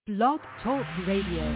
Blog Talk Radio.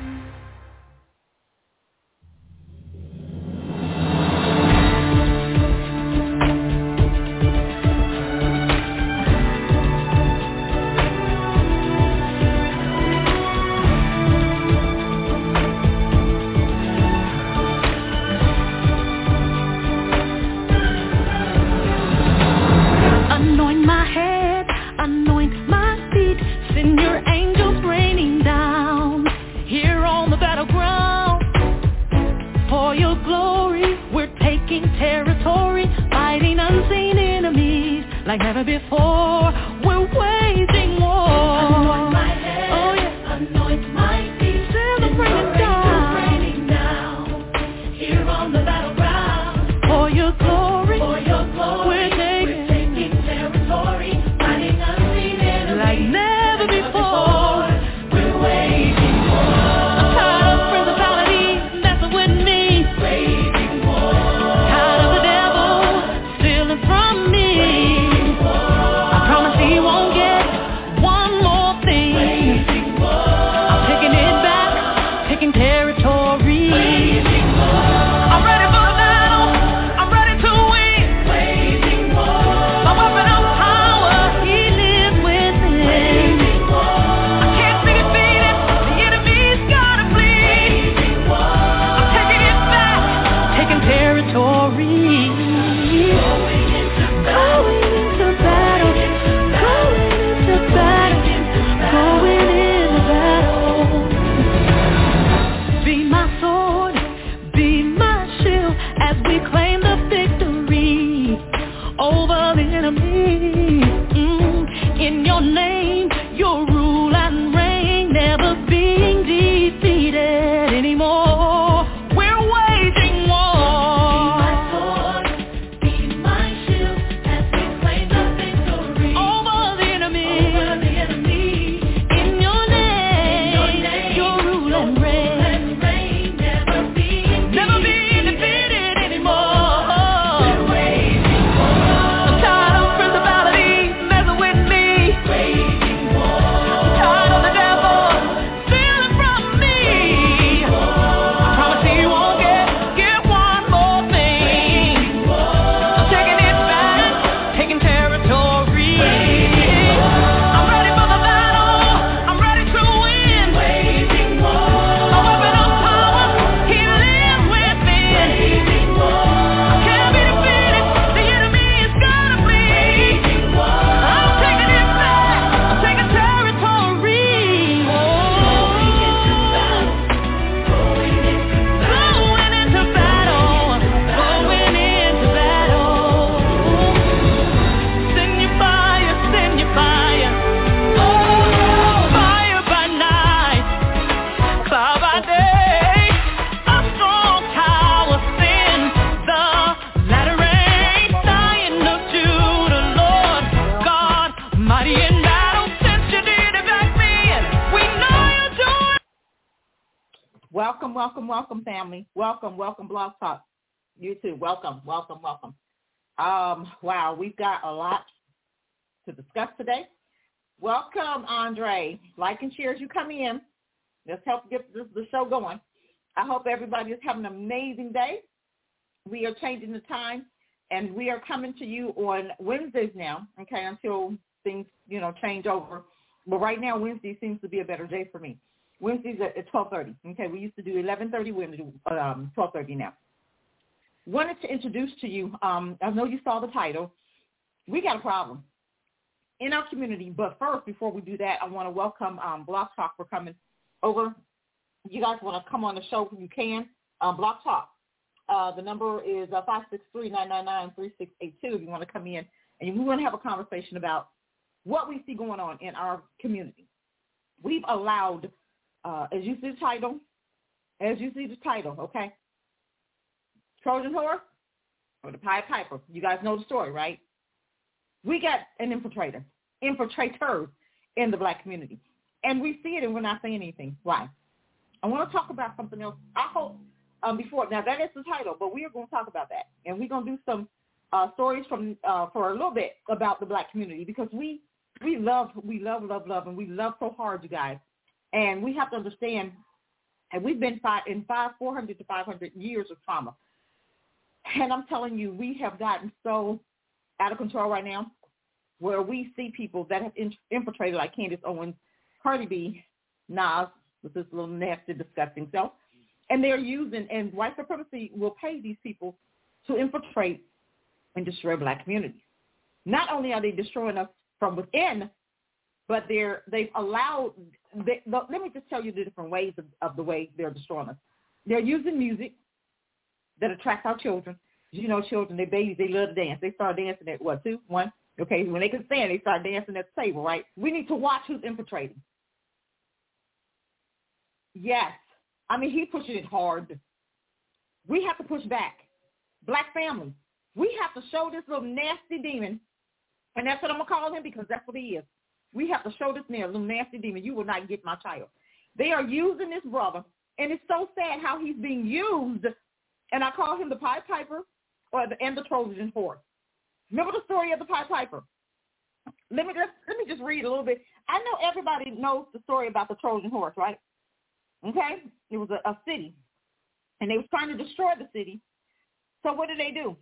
Like never before, we're waging war. Anoint my head, oh yeah, anoint my feet. Raining down, here on the battleground. For your glory, we're taking territory, fighting unseen enemies. Like never before, we're waging war. I'm tired of principalities messing with me. Waging war. Tired of the devil stealing from me. He won't get one more thing. I'm taking it back, taking territory. I'm ready for the battle. I'm ready to win. My weapon of power, he lives within. I can't be defeated. The enemy's gotta flee. I'm taking it back, taking territory. Welcome, family. Welcome, Blog Talk. YouTube, welcome. Wow, we've got a lot to discuss today. Welcome, Andre. Like and share as you come in. Let's help get the show going. I hope everybody is having an amazing day. We are changing the time, and we are coming to you on Wednesdays now, okay, until things, change over. But right now, Wednesday seems to be a better day for me. Wednesdays at 12:30. Okay, we used to do 11:30. We're going to do 12:30 now. Wanted to introduce to you, I know you saw the title. We got a problem in our community. But first, before we do that, I want to welcome Blog Talk for coming over. You guys want to come on the show, you can. Blog Talk. The number is 563-999-3682 if you want to come in. And we want to have a conversation about what we see going on in our community. We've allowed... as you see the title, okay? Trojan horse or the Pied Piper. You guys know the story, right? We got an infiltrators in the black community. And we see it and we're not saying anything. Why? I want to talk about something else. I hope before, now that is the title, but we are going to talk about that. And we're going to do some stories from for a little bit about the black community because we love, and we love so hard, you guys. And we have to understand, and we've been 400 to 500 years of trauma. And I'm telling you, we have gotten so out of control right now where we see people that have infiltrated like Candace Owens, Cardi B, Nas, with this little nasty, disgusting self. And they're using, and white supremacy will pay these people to infiltrate and destroy black communities. Not only are they destroying us from within, but they've allowed, let me just tell you the different ways of the way they're destroying us. They're using music that attracts our children. You know, children, they're babies, they love to dance. They start dancing at, 2, 1? Okay, when they can stand, they start dancing at the table, right? We need to watch who's infiltrating. Yes. I mean, he's pushing it hard. We have to push back. Black families, we have to show this little nasty demon, and that's what I'm going to call him because that's what he is. We have to show this man, little nasty demon, you will not get my child. They are using this brother, and it's so sad how he's being used, and I call him the Pied Piper and the Trojan horse. Remember the story of the Pied Piper? Let me just read a little bit. I know everybody knows the story about the Trojan horse, right? Okay? It was a city, and they were trying to destroy the city. So what did they do?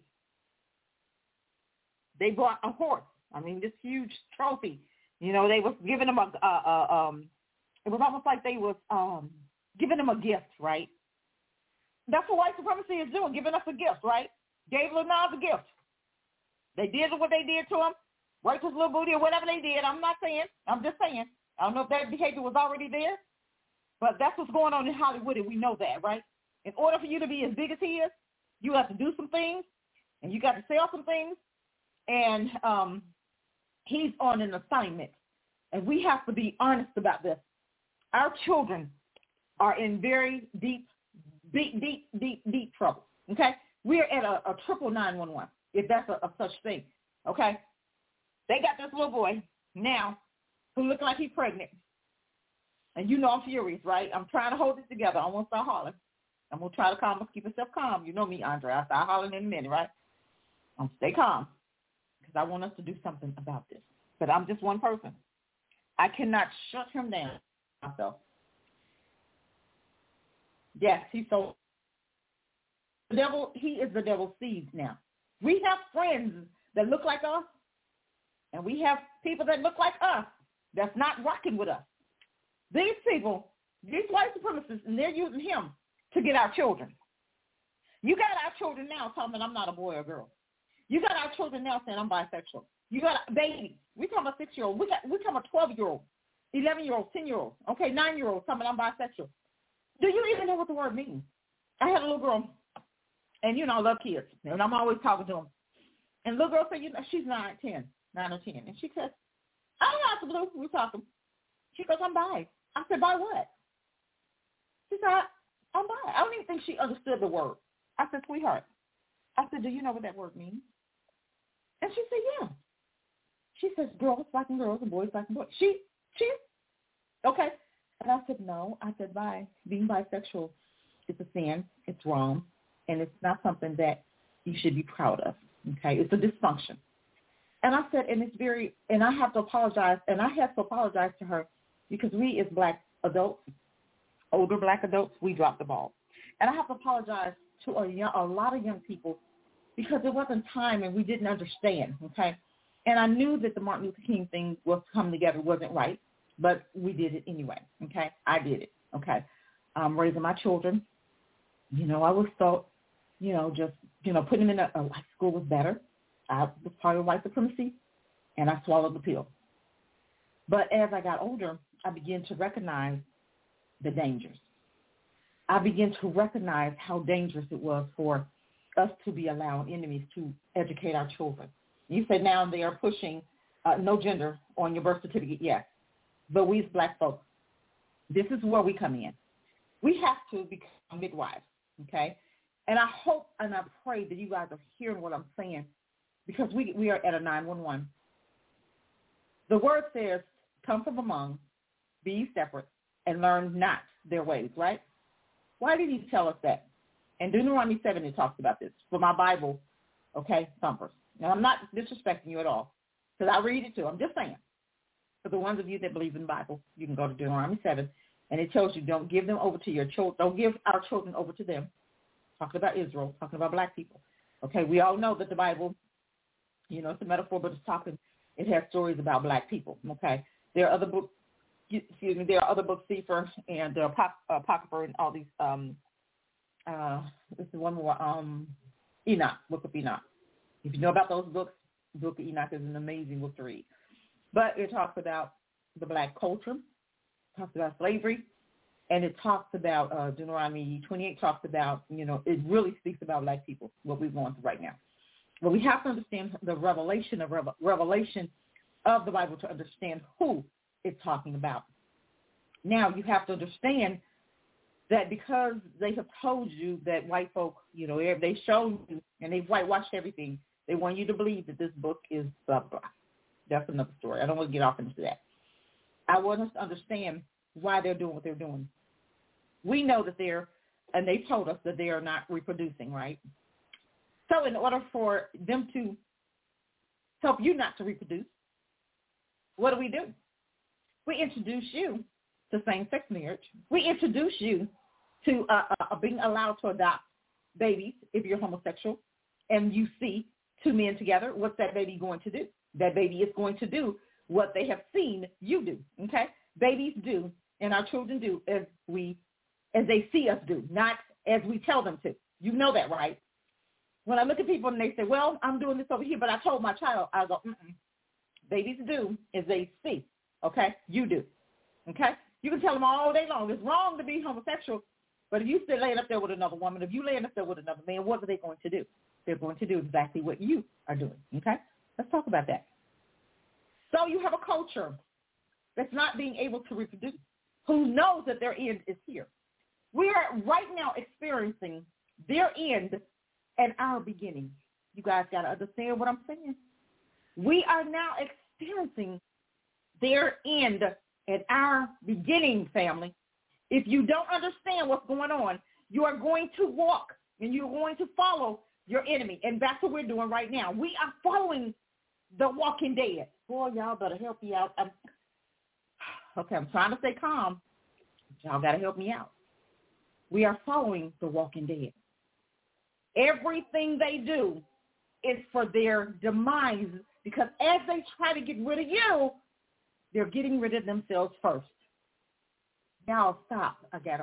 They brought a horse. I mean, this huge trophy. You know, they was giving them it was almost like they was giving them a gift, right? That's what white supremacy is doing, giving us a gift, right? Gave Lil Nas a gift. They did what they did to him, worked his little booty or whatever they did. I'm not saying. I'm just saying. I don't know if that behavior was already there, but that's what's going on in Hollywood, and we know that, right? In order for you to be as big as he is, you have to do some things, and you got to sell some things, and he's on an assignment, and we have to be honest about this. Our children are in very deep trouble, okay? We're at a triple 911, if that's a such thing, okay? They got this little boy now who looks like he's pregnant, and you know I'm furious, right? I'm trying to hold it together. I won't start hollering. I'm going to try to keep myself calm. You know me, Andre. I'll start hollering in a minute, right? I'm stay calm because I want us to do something about this. But I'm just one person. I cannot shut him down myself. Yes, he's so... The devil, he is the devil's seed now. We have friends that look like us, and we have people that look like us that's not rocking with us. These people, these white supremacists, and they're using him to get our children. You got our children now talking I'm not a boy or girl. You got our children now saying I'm bisexual. You got a baby. We talking about 6-year-old. We talking about 12-year-old, 11-year-old, 10-year-old, okay, 9-year-old talking I'm bisexual. Do you even know what the word means? I had a little girl, and, you know, I love kids, and I'm always talking to them. And the little girl said, you know, she's 9 or 10, and she says, I don't know, Blue, we're talking. She goes, I'm bi. I said, bi what? She said, I'm bi. I don't even think she understood the word. I said, sweetheart. I said, do you know what that word means? And she said, yeah. She says, girls liking girls and boys liking boys. She, okay. And I said, no. I said, being bisexual is a sin. It's wrong. And it's not something that you should be proud of. Okay. It's a dysfunction. And I said, and I have to apologize. And I have to apologize to her because we as black adults, older black adults, we dropped the ball. And I have to apologize to a lot of young people because it wasn't time and we didn't understand, okay? And I knew that the Martin Luther King thing was coming together wasn't right, but we did it anyway, okay? I did it, okay? Raising my children, you know, I was thought, you know, just, you know, putting them in a white school was better. I was part of white supremacy, and I swallowed the pill. But as I got older, I began to recognize the dangers. I began to recognize how dangerous it was for us to be allowing enemies to educate our children. You said now they are pushing no gender on your birth certificate, yes. But we as black folks, this is where we come in. We have to become midwives, okay? And I hope and I pray that you guys are hearing what I'm saying because we are at a 911. The word says, come from among, be separate, and learn not their ways, right? Why did he tell us that? In Deuteronomy 7, it talks about this. For my Bible, okay, thumpers. Now, I'm not disrespecting you at all because I read it too. I'm just saying. For the ones of you that believe in the Bible, you can go to Deuteronomy 7 And it tells you don't give them over to your children. Don't give our children over to them. Talking about Israel, talking about black people. Okay, we all know that the Bible, it's a metaphor, but it has stories about black people. Okay, there are other books. There are other books, Sefer and Apocrypha, and all these. This is one more. Enoch, Book of Enoch. If you know about those books, Book of Enoch is an amazing book to read. But it talks about the black culture, talks about slavery, and it talks about Deuteronomy 28 talks about, it really speaks about black people, what we're going through right now. But we have to understand the revelation of the Bible to understand who it's talking about. Now, you have to understand that because they have told you that white folk, they showed you and they've whitewashed everything, they want you to believe that this book is blah, blah. That's another story. I don't want to get off into that. I want us to understand why they're doing what they're doing. We know that they told us that they are not reproducing, right? So in order for them to help you not to reproduce, what do? We introduce you to same-sex marriage. We introduce you to being allowed to adopt babies if you're homosexual, and you see two men together. What's that baby going to do? That baby is going to do what they have seen you do, okay? Babies do, and our children do as they see us do, not as we tell them to. You know that, right? When I look at people and they say, well, I'm doing this over here, but I told my child, I go, Babies do as they see, okay? You do, okay? You can tell them all day long, it's wrong to be homosexual, but if you sit laying up there with another woman, if you laying up there with another man, what are they going to do? They're going to do exactly what you are doing, okay? Let's talk about that. So you have a culture that's not being able to reproduce, who knows that their end is here. We are right now experiencing their end and our beginning. You guys got to understand what I'm saying. We are now experiencing their end and our beginning, family. If you don't understand what's going on, you are going to walk and you're going to follow your enemy. And that's what we're doing right now. We are following the walking dead. Boy, y'all better help me out. I'm trying to stay calm. Y'all got to help me out. We are following the walking dead. Everything they do is for their demise, because as they try to get rid of you, they're getting rid of themselves first. Now stop.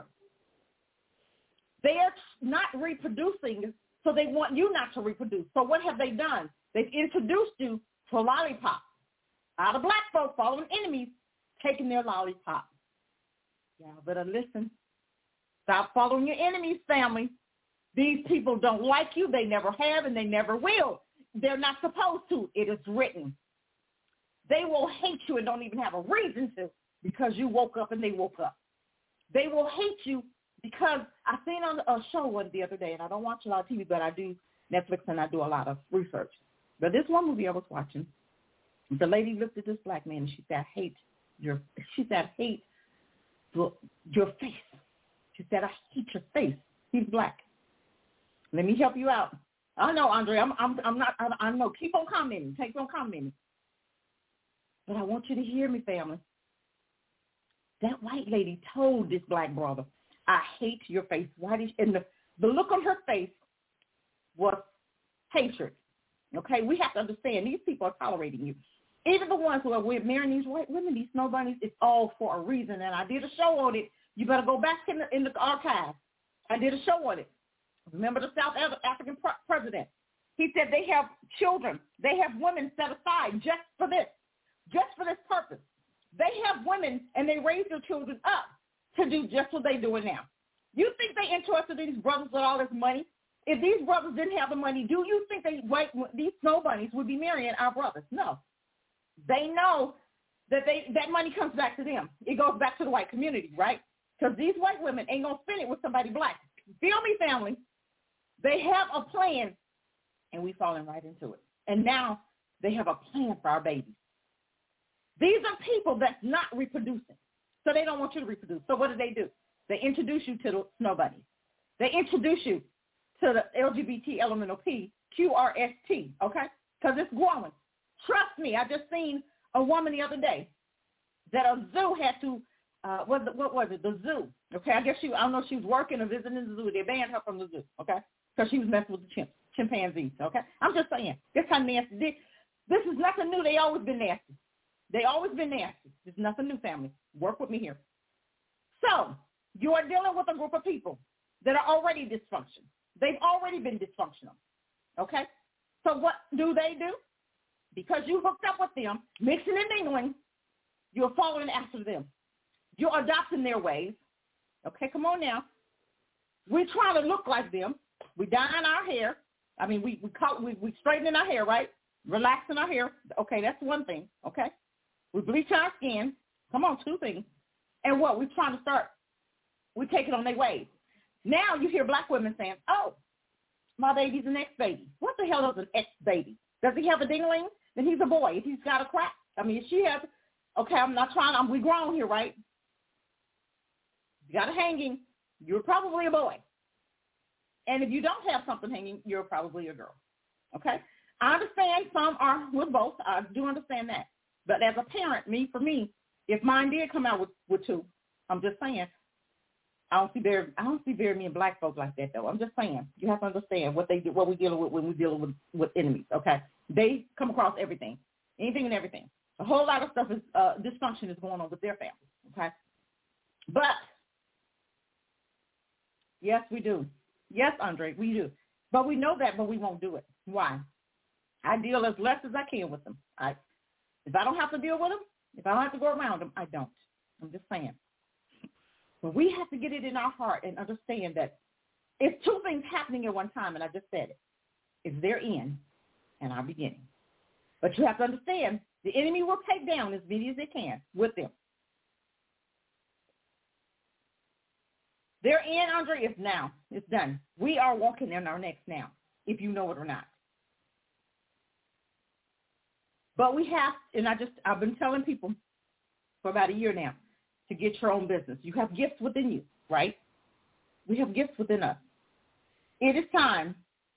They are not reproducing, so they want you not to reproduce. So what have they done? They've introduced you to a lollipop. All the black folks following enemies, taking their lollipop. Y'all better listen. Stop following your enemies, family. These people don't like you. They never have, and they never will. They're not supposed to. It is written. They will hate you and don't even have a reason to, because you woke up and they woke up. They will hate you because I seen on a show the other day, and I don't watch a lot of TV, but I do Netflix and I do a lot of research. But this one movie I was watching, the lady looked at this black man and she said, I hate your face. She said, I hate your face. He's black. Let me help you out. I know, Andre, I know. Keep on commenting. Keep on commenting. But I want you to hear me, family. That white lady told this black brother, I hate your face. Why did you? And the look on her face was hatred. Okay? We have to understand these people are tolerating you. Even the ones who are marrying these white women, these snow bunnies, it's all for a reason. And I did a show on it. You better go back in the archive. I did a show on it. Remember the South African president? He said they have children. They have women set aside just for this purpose. They have women, and they raise their children up to do just what they're doing now. You think they interested in these brothers with all this money? If these brothers didn't have the money, do you think these snow bunnies would be marrying our brothers? No. They know that that money comes back to them. It goes back to the white community, right? Because these white women ain't going to spend it with somebody black. Feel me, family? They have a plan, and we falling right into it. And now they have a plan for our babies. These are people that's not reproducing, so they don't want you to reproduce. So what do? They introduce you to the snow bunnies. They introduce you to the LGBT elemental P, QRST, okay? Because it's growing. Trust me, I just seen a woman the other day that a zoo had to what was it? The zoo. Okay, I guess I don't know if she was working or visiting the zoo. They banned her from the zoo. Okay, because she was messing with the chimpanzees. Okay, I'm just saying this kind of nasty. This is nothing new. They always been nasty. They always been nasty. There's nothing new, family. Work with me here. So you are dealing with a group of people that are already dysfunctional. They've already been dysfunctional. Okay, so what do? Because you hooked up with them, mixing and mingling, you're following after them. You're adopting their ways. Okay, come on now. We're trying to look like them. We dyeing our hair. I mean, we straightening our hair, right? Relaxing our hair. Okay, that's one thing. Okay, we bleach our skin. Come on, two things. And what? We're trying to start. We're taking on their ways. Now you hear black women saying, "Oh, my baby's an ex-baby." What the hell is an ex-baby? Does he have a dingling? Then he's a boy. If he's got a crack, I mean, if she has. Okay, I'm not trying. We grown here, right? You got a hanging, you're probably a boy. And if you don't have something hanging, you're probably a girl. Okay? I understand some are with both. I do understand that. But as a parent, for me, if mine did come out with two, I'm just saying, I don't see very many black folks like that, though. I'm just saying, you have to understand what we're dealing with when we're dealing with enemies, okay? They come across everything, anything and everything. A whole lot of stuff is dysfunction is going on with their family, okay? But yes, we do. Yes, Andre, we do. But we know that, but we won't do it. Why? I deal as less as I can with them. If I don't have to deal with them, if I don't have to go around them, I don't. I'm just saying. But we have to get it in our heart and understand that it's two things happening at one time, and I just said it. It's their end and our beginning. But you have to understand, the enemy will take down as many as they can with them. Their end, Andre, is now. It's done. We are walking in our next now, if you know it or not. But we have, and I've been telling people for about a year now, to get your own business. You have gifts within you, right? We have gifts within us. It is time.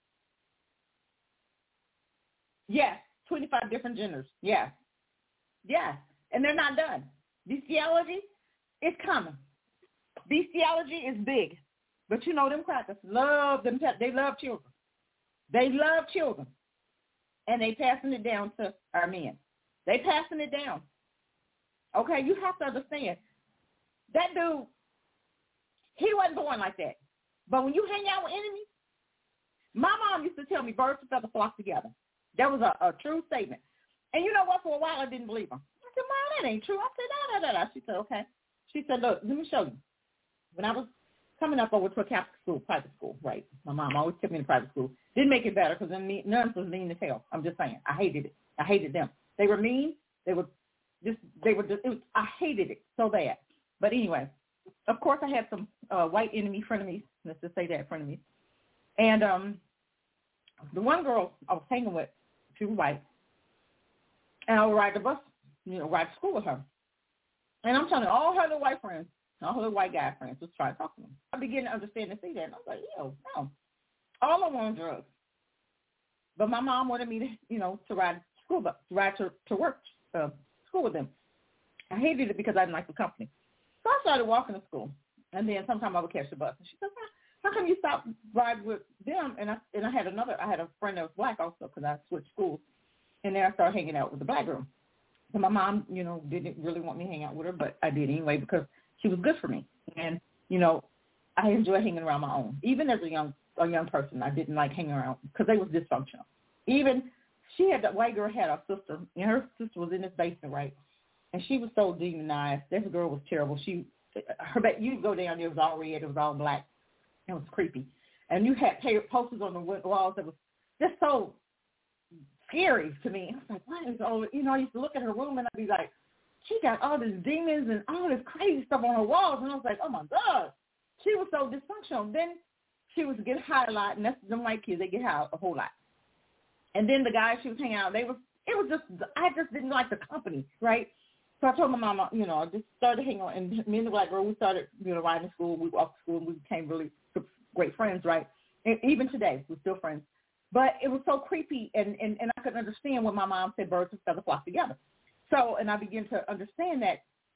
Yes, 25 different genders. Yes. Yes. And they're not done. Bestiality is coming. Bestiality is big. But you know them crackers love them. They love children. They love children. And they passing it down to our men. They passing it down. Okay, you have to understand. That dude, he wasn't born like that. But when you hang out with enemies, my mom used to tell me birds of feather flock together. That was a true statement. And you know what? For a while, I didn't believe her. I said, Mom, that ain't true. I said, no. She said, okay. She said, look, let me show you. When I was coming up, I went to a Catholic school, private school, right? My mom always took me to private school. Didn't make it better because nuns was mean as hell. I'm just saying. I hated it. I hated them. They were mean. I hated it so bad. But anyway, of course, I had some white enemy frenemies. Let's just say that, frenemies. And the one girl I was hanging with, she was white. And I would ride the bus, ride to school with her. And I'm telling you, all her little white friends, all her little white guy friends was trying to talk to me. I began to understand and see that. And I was like, no. All of them on drugs. But my mom wanted me to, to ride school bus, to ride to work, school with them. I hated it because I didn't like the company. So I started walking to school. And then sometime I would catch the bus. And she said, how come you stopped riding with them? And I had a friend that was black also because I switched schools. And then I started hanging out with the black girl. And my mom, didn't really want me to hang out with her, but I did anyway because she was good for me. And, I enjoy hanging around my own. Even as a young person, I didn't like hanging around because they was dysfunctional. Even that white girl had a sister, and her sister was in this basement, right? And she was so demonized. This girl was terrible. You go down there, it was all red, it was all black. It was creepy. And you had posters on the walls that was just so scary to me. I was like, what is all, I used to look at her room and I'd be like, she got all these demons and all this crazy stuff on her walls. And I was like, oh my God. She was so dysfunctional. Then she was getting high a lot, and that's them white kids, they get high a whole lot. And then the guys she was hanging out, I just didn't like the company, right? So I told my mama, I just started hanging on, and me and the black girl, we started, riding to school. We walked to school, and we became really great friends, right? And even today, we're still friends. But it was so creepy, and I couldn't understand when my mom said birds of feather flock together. So, and I began to understand that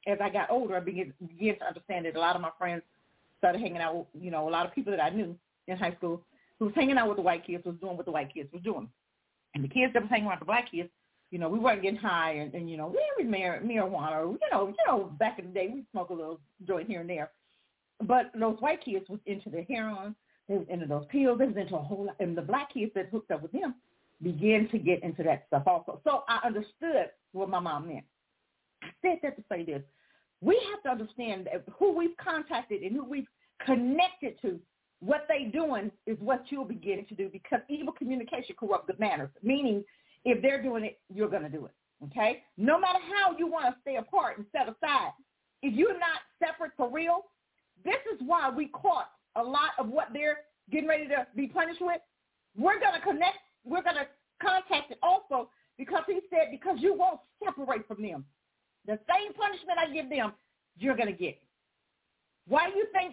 as I got older, I began to understand that a lot of my friends started hanging out with, a lot of people that I knew in high school who was hanging out with the white kids was doing what the white kids was doing. And the kids that was hanging around the black kids, we weren't getting high and we every marijuana, or, back in the day, we smoked a little joint here and there. But those white kids was into the heroin, they was into those pills, they was into a whole lot. And the black kids that hooked up with them began to get into that stuff also. So I understood what my mom meant. I said that to say this. We have to understand that who we've contacted and who we've connected to, what they doing is what you'll begin to do, because evil communication corrupts good manners, meaning if they're doing it, you're going to do it, okay? No matter how you want to stay apart and set aside, if you're not separate for real, this is why we caught a lot of what they're getting ready to be punished with. We're going to connect. We're going to contact it also, because he said, because you won't separate from them. The same punishment I give them, you're going to get. Why do you think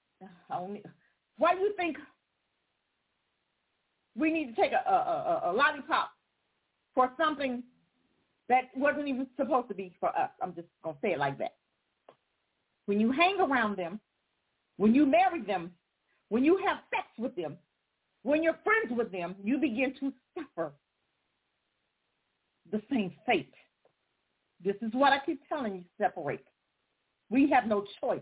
we need to take a lollipop for something that wasn't even supposed to be for us? I'm just going to say it like that. When you hang around them, when you marry them, when you have sex with them, when you're friends with them, you begin to suffer the same fate. This is what I keep telling you, separate. We have no choice.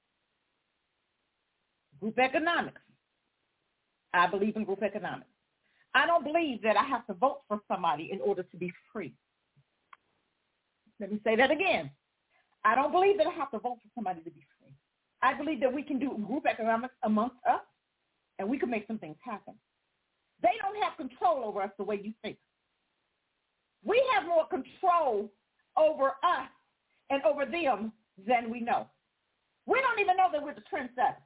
Group economics. I believe in group economics. I don't believe that I have to vote for somebody in order to be free. Let me say that again. I don't believe that I have to vote for somebody to be free. I believe that we can do group economics amongst us, and we can make some things happen. They don't have control over us the way you think. We have more control over us and over them than we know. We don't even know that we're the trendsetters.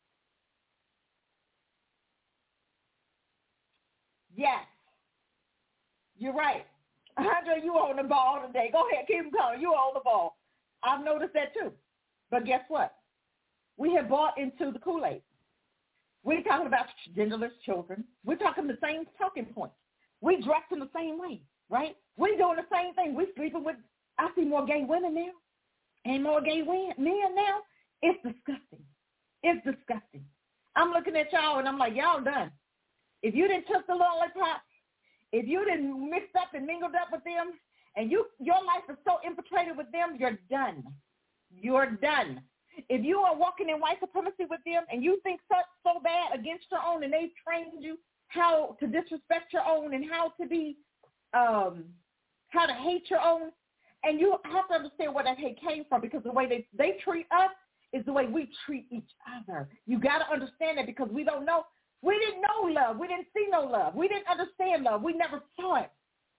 Yes, you're right. Andre, you on the ball today. Go ahead, keep going. You on the ball. I've noticed that too. But guess what? We have bought into the Kool-Aid. We're talking about genderless children. We're talking the same talking points. We dress in the same way, right? We're doing the same thing. We're sleeping with, I see more gay women now and more gay men now. It's disgusting. It's disgusting. I'm looking at y'all and I'm like, y'all done. If you didn't took the lollipop, if you didn't mixed up and mingled up with them, and your life is so infiltrated with them, you're done. You're done. If you are walking in white supremacy with them and you think so bad against your own, and they've trained you how to disrespect your own and how to be, how to hate your own, and you have to understand where that hate came from, because the way they treat us is the way we treat each other. You got to understand that, because we don't know. We didn't know love. We didn't see no love. We didn't understand love. We never saw it.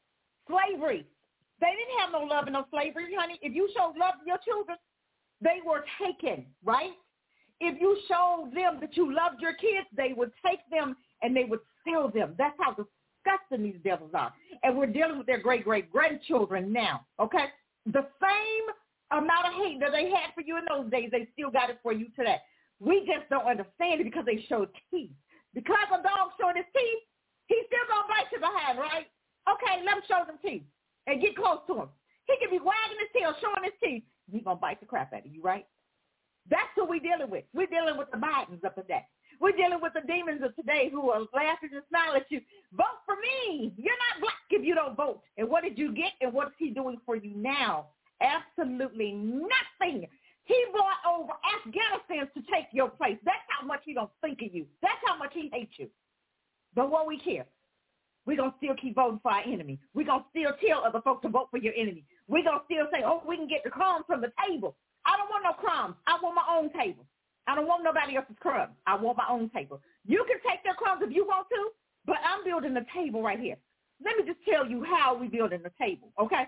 Slavery. They didn't have no love in no slavery, honey. If you showed love to your children, they were taken, right? If you showed them that you loved your kids, they would take them and they would sell them. That's how disgusting these devils are. And we're dealing with their great-great-grandchildren now, okay? The same amount of hate that they had for you in those days, they still got it for you today. We just don't understand it because they showed teeth. Because a dog showing his teeth, he's still going to bite you behind, right? Okay, let him show them teeth and get close to him. He can be wagging his tail, showing his teeth. He's going to bite the crap out of you, right? That's who we're dealing with. We're dealing with the Bidens of today. We're dealing with the demons of today who are laughing and smiling at you. Vote for me. You're not black if you don't vote. And what did you get, and what is he doing for you now? Absolutely nothing. He brought over Afghanistan to take your place. That's how much he don't think of you. That's how much he hates you. But what we care, we're going to still keep voting for our enemy. We're going to still tell other folks to vote for your enemy. We're going to still say, oh, we can get the crumbs from the table. I don't want no crumbs. I want my own table. I don't want nobody else's crumbs. I want my own table. You can take their crumbs if you want to, but I'm building the table right here. Let me just tell you how we building the table, okay?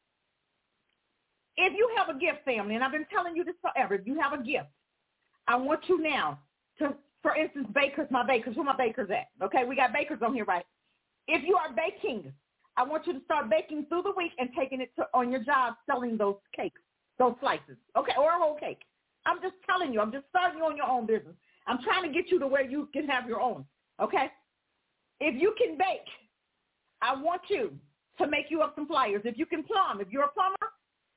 If you have a gift, family, and I've been telling you this forever, if you have a gift, I want you now to, for instance, bakers, my bakers, where my bakers at? Okay, we got bakers on here, right? If you are baking, I want you to start baking through the week and taking it to, on your job, selling those cakes, those slices, okay, or a whole cake. I'm just telling you. I'm just starting you on your own business. I'm trying to get you to where you can have your own, okay? If you can bake, I want you to make you up some flyers. If you can plumb, if you're a plumber,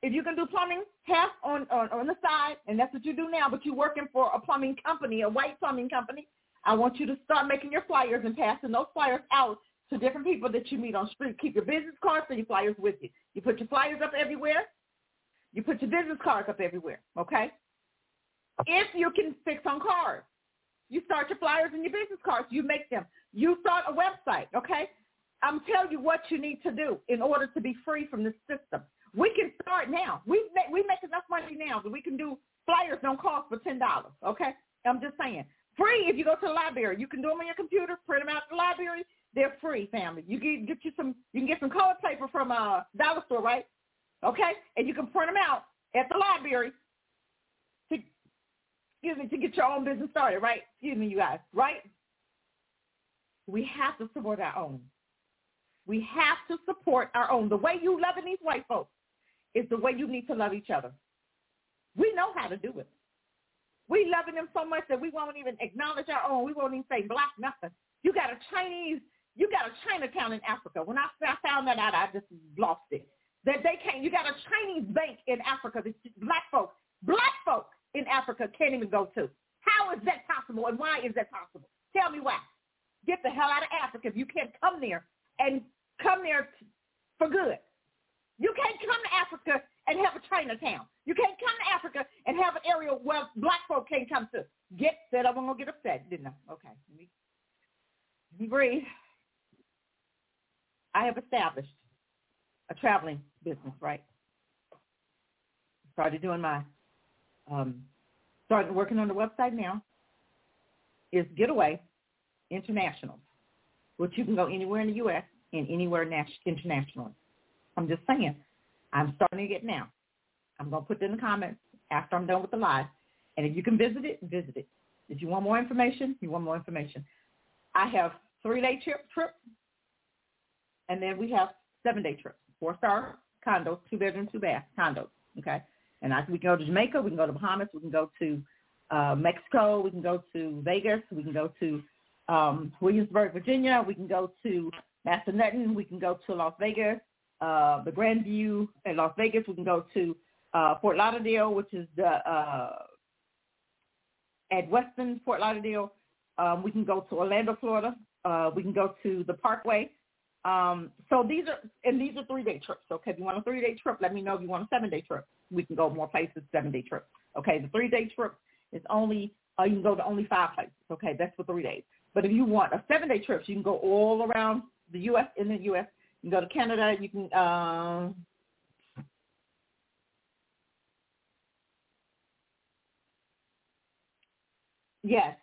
if you can do plumbing, half on the side, and that's what you do now, but you're working for a plumbing company, a white plumbing company, I want you to start making your flyers and passing those flyers out to different people that you meet on the street. Keep your business cards and your flyers with you. You put your flyers up everywhere. You put your business cards up everywhere, okay? If you can fix on cards, you start your flyers and your business cards. You make them. You start a website, okay? I'm telling you what you need to do in order to be free from this system. We can start now. We make enough money now that we can do flyers don't cost for $10, okay? I'm just saying. Free if you go to the library. You can do them on your computer, print them out at the library. They're free, family. You can get some colored paper from a dollar store, right? Okay? And you can print them out at the library to get your own business started, right? Excuse me, you guys, right? We have to support our own. We have to support our own. The way you loving these white folks is the way you need to love each other. We know how to do it. We loving them so much that we won't even acknowledge our own. We won't even say black nothing. You got a Chinatown in Africa. When I found that out, I just lost it. That they can't. You got a Chinese bank in Africa that black folks in Africa can't even go to. How is that possible, and why is that possible? Tell me why. Get the hell out of Africa if you can't come there and come there for good. You can't come to Africa and have a Chinatown. You can't come to Africa and have an area where black folk can't come to. Get set up. I'm going to get upset, didn't I? Okay. Let me breathe. I have established a traveling business, right? Started doing my, started working on the website now. Is Getaway International, which you can go anywhere in the U.S. and anywhere internationally. I'm just saying, I'm starting to get now. I'm going to put it in the comments after I'm done with the live. And if you can visit it, visit it. If you want more information, I have 3-day trips, and then we have 7-day trips, 4-star condos, 2-bedroom, 2-bath condos, okay? And we can go to Jamaica, we can go to Bahamas, we can go to Mexico, we can go to Vegas, we can go to Williamsburg, Virginia, we can go to Massanutten, we can go to Las Vegas, the Grandview in Las Vegas, we can go to Fort Lauderdale, which is at Weston, Fort Lauderdale. We can go to Orlando, Florida. We can go to the Parkway. So these are 3-day trips. Okay, if you want a 3-day trip, let me know. If you want a 7-day trip, we can go more places. 7-day trip. Okay, the 3-day trip is only you can go to only 5 places. Okay, that's for 3 days. But if you want a 7-day trip, so you can go all around the U.S. In the U.S. You can go to Canada. You can. Yes.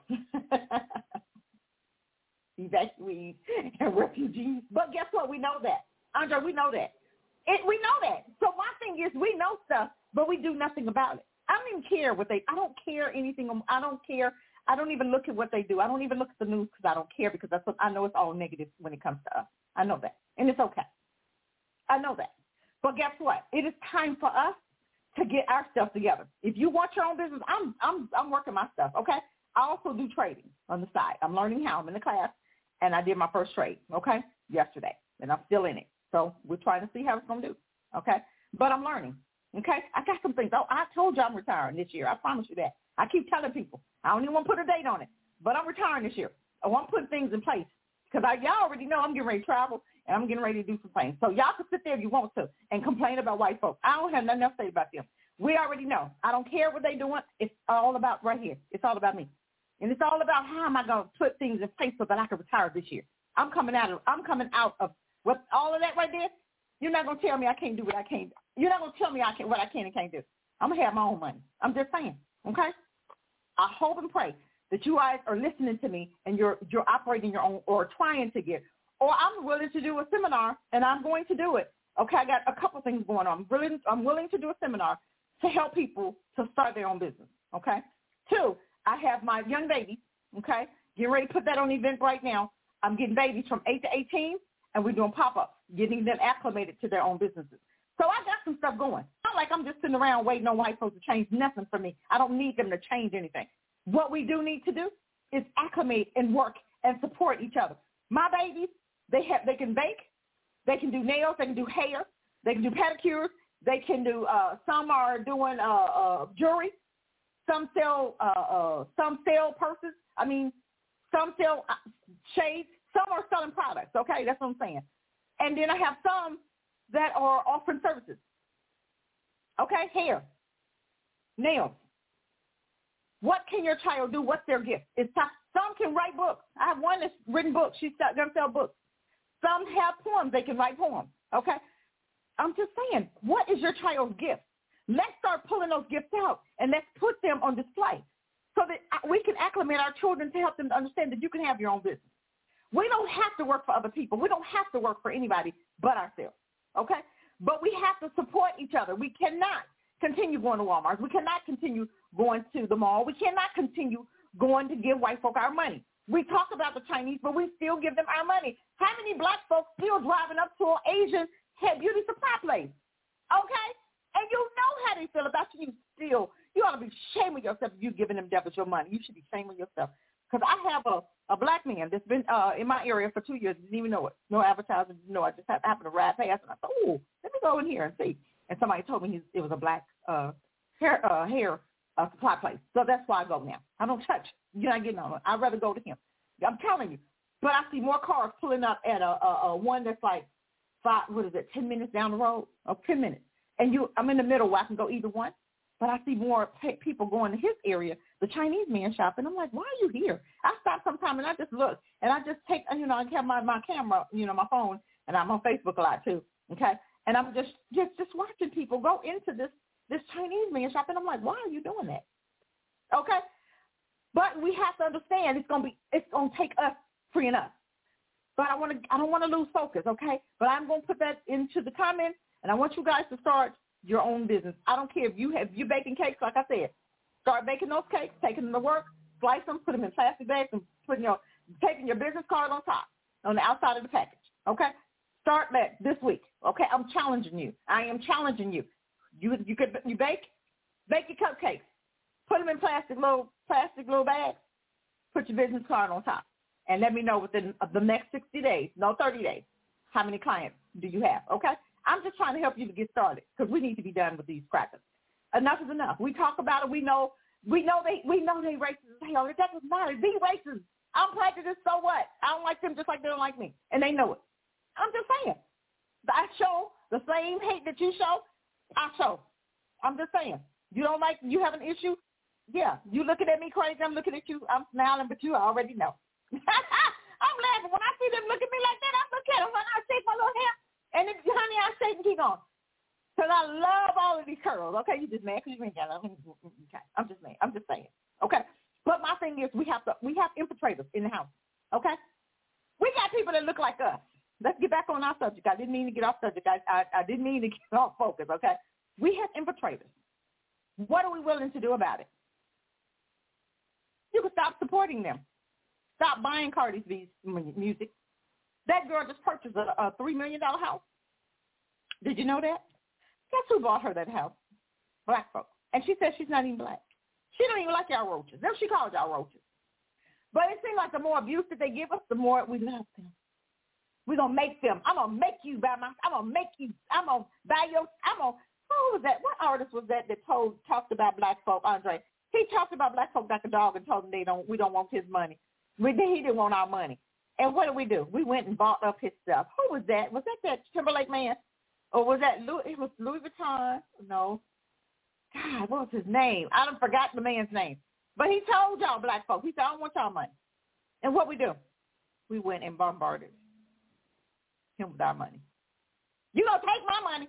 Evacuees and refugees. But guess what? We know that. Andre, we know that. We know that. So my thing is we know stuff, but we do nothing about it. I don't even care I don't care anything. I don't care. I don't even look at what they do. I don't even look at the news because I don't care because I know it's all negative when it comes to us. I know that. And it's okay. I know that. But guess what? It is time for us to get our stuff together. If you want your own business, I'm working my stuff, okay? I also do trading on the side. I'm learning how. I'm in the class, and I did my first trade, okay, yesterday, and I'm still in it. So we're trying to see how it's going to do, okay? But I'm learning, okay? I got some things. Oh, I told you I'm retiring this year. I promise you that. I keep telling people. I don't even want to put a date on it, but I'm retiring this year. I want to put things in place because y'all already know I'm getting ready to travel, and I'm getting ready to do some things. So y'all can sit there if you want to and complain about white folks. I don't have nothing else to say about them. We already know. I don't care what they're doing. It's all about right here. It's all about me. And it's all about how am I going to put things in place so that I can retire this year. I'm coming out of what all of that right there. You're not going to tell me I can't do what I can't. You're not going to tell me what I can and can't do. I'm going to have my own money. I'm just saying, okay? I hope and pray that you guys are listening to me and you're operating your own or trying to get. Or I'm willing to do a seminar, and I'm going to do it. Okay, I got a couple things going on. I'm willing to do a seminar to help people to start their own business, okay? 2, I have my young babies, okay? Getting ready to put that on the event right now. I'm getting babies from 8 to 18, and we're doing pop-ups, getting them acclimated to their own businesses. So I got some stuff going. Not like I'm just sitting around waiting on white folks to change nothing for me. I don't need them to change anything. What we do need to do is acclimate and work and support each other. My babies, they can bake, they can do nails, they can do hair, they can do pedicures, They can do, some are doing jewelry. Some sell purses. Some sell shades. Some are selling products, okay? That's what I'm saying. And then I have some that are offering services. Okay, hair, nails. What can your child do? What's their gift? Some can write books. I have one that's written books. She's going to sell books. Some have poems. They can write poems, okay? I'm just saying, what is your child's gift? Let's start pulling those gifts out, and let's put them on display so that we can acclimate our children to help them to understand that you can have your own business. We don't have to work for other people. We don't have to work for anybody but ourselves, okay? But we have to support each other. We cannot continue going to Walmart. We cannot continue going to the mall. We cannot continue going to give white folk our money. We talk about the Chinese, but we still give them our money. How many black folks still driving up to an Asian head beauty supply place? Okay? And you know how they feel about you. You ought to be ashamed of yourself if you're giving them devils your money. You should be ashamed of yourself. Because I have a black man that's been in my area for 2 years, didn't even know it. No advertising, no. I just happened to ride past, and I thought, oh, let me go in here and see. And somebody told me it was a black hair supply place. So that's why I go now. I don't touch. You're not getting on it. I'd rather go to him. I'm telling you. But I see more cars pulling up at a one that's like 10 minutes down the road? 10 minutes. And I'm in the middle where I can go either one. But I see more people going to his area, the Chinese man shopping. I'm like, why are you here? I stop sometime and I just look. And I just take, I have my camera, my phone, and I'm on Facebook a lot too, okay? And I'm just watching people go into this Chinese man shop. And I'm like, why are you doing that? Okay? But we have to understand it's gonna take us freeing us. But I don't want to lose focus, okay? But I'm gonna put that into the comments, and I want you guys to start your own business. I don't care if you're baking cakes, like I said. Start baking those cakes, taking them to work, slice them, put them in plastic bags, and taking your business card on top, on the outside of the package. Okay? Start that this week. Okay? I'm challenging you. I am challenging you. You bake your cupcakes. Put them in plastic little bags. Put your business card on top. And let me know within the next 60 days, no 30 days, how many clients do you have, okay? I'm just trying to help you to get started because we need to be done with these crackers. Enough is enough. We talk about it. We know they racist as hell. It doesn't matter. Be racist. I'm prejudiced, so what? I don't like them just like they don't like me, and they know it. I'm just saying. I show the same hate that you show, I show. I'm just saying. You have an issue? Yeah. You looking at me crazy, I'm looking at you. I'm smiling, but you already know. I'm laughing. When I see them look at me like that, I look at them when I shake my little hair. And then, honey, I shake and keep on. Because I love all of these curls. Okay, you just mad because you ain't got them. Okay, I'm just mad. I'm just saying. Okay. But my thing is we have infiltrators in the house. Okay? We got people that look like us. Let's get back on our subject. I didn't mean to get off subject. I didn't mean to get off focus, okay? We have infiltrators. What are we willing to do about it? You can stop supporting them. Stop buying Cardi B's music. That girl just purchased a $3 million house. Did you know that? Guess who bought her that house? Black folks. And she said she's not even black. She don't even like y'all roaches. That's what she calls y'all roaches. But it seems like the more abuse that they give us, the more we love them. We're going to make them. I'm going to make you buy I'm going to make you. I'm going to buy your. Who was that? What artist was that talked about black folk, Andre? He talked about black folk like a dog and told them we don't want his money. He didn't want our money. And what did? We went and bought up his stuff. Who was that? Was that Timberlake man? Or was that it was Louis Vuitton? No. God, what was his name? I done forgot the man's name. But he told y'all black folks, he said, I don't want y'all money. And what we do? We went and bombarded him with our money. You gonna take my money?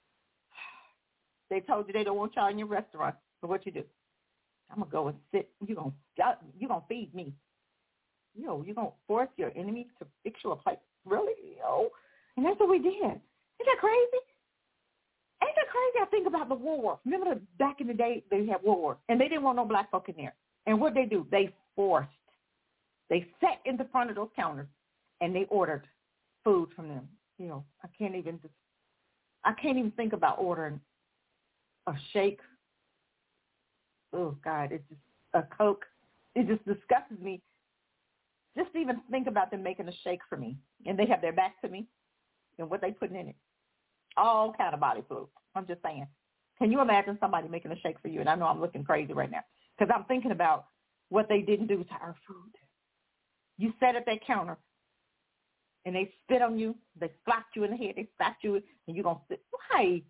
They told you they don't want y'all in your restaurant. So what you do? I'm gonna go and sit. You gonna feed me. You're gonna force your enemy to fix you a plate. Really? And that's what we did. Isn't that crazy? Ain't that crazy? I think about the war. Remember back in the day they had war, and they didn't want no black folk in there. And what they do? They forced. They sat in the front of those counters, and they ordered food from them. I can't even think about ordering a shake. Oh God, it's just a Coke. It just disgusts me. Just to even think about them making a shake for me, and they have their back to me, and what they putting in it. All kind of body food. I'm just saying. Can you imagine somebody making a shake for you? And I know I'm looking crazy right now because I'm thinking about what they didn't do to our food. You sat at that counter, and they spit on you. They slapped you in the head. They slapped you, and you're going to sit. Why?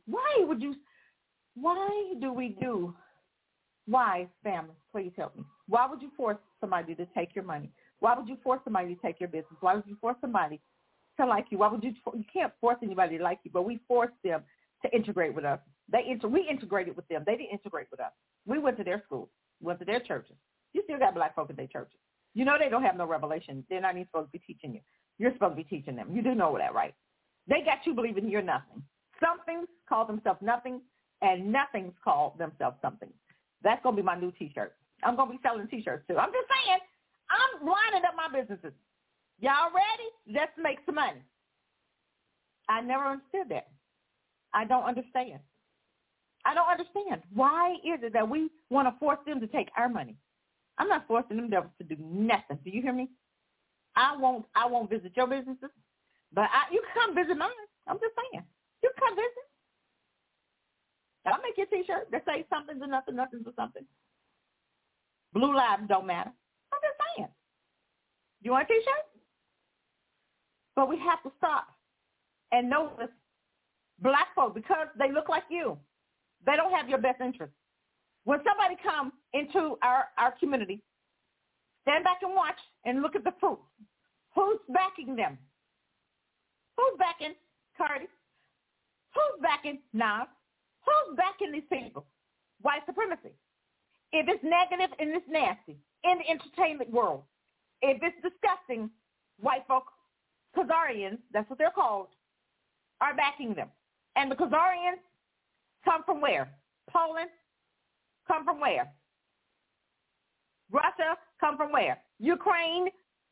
Why, family? Please help me. Why would you force somebody to take your money? Why would you force somebody to take your business? Why would you force somebody to like you? Why would you can't force anybody to like you, but we force them to integrate with us. We integrated with them. They didn't integrate with us. We went to their schools, went to their churches. You still got black folk in their churches. You know they don't have no revelation. They're not even supposed to be teaching you. You're supposed to be teaching them. You do know that, right? They got you believing you're nothing. Some things call themselves nothing, and nothings call themselves something. That's going to be my new T-shirt. I'm going to be selling T-shirts, too. I'm just saying, I'm lining up my businesses. Y'all ready? Let's make some money. I never understood that. I don't understand. Why is it that we want to force them to take our money? I'm not forcing them devils to do nothing. Do you hear me? I won't visit your businesses, but you can come visit mine. I'm just saying. You can come visit. I'll make you a T-shirt that says something to nothing, nothing to something. Blue lives don't matter. I'm just saying. You want a T-shirt? But we have to stop and notice black folk, because they look like you, they don't have your best interest. When somebody comes into our community, stand back and watch and look at the fruit. Who's backing them? Who's backing Cardi? Who's backing Nas? Who's backing these people? White supremacy. If it's negative and it's nasty in the entertainment world, if it's disgusting, white folk, Khazarians, that's what they're called, are backing them. And the Khazarians come from where? Poland come from where? Russia come from where? Ukraine,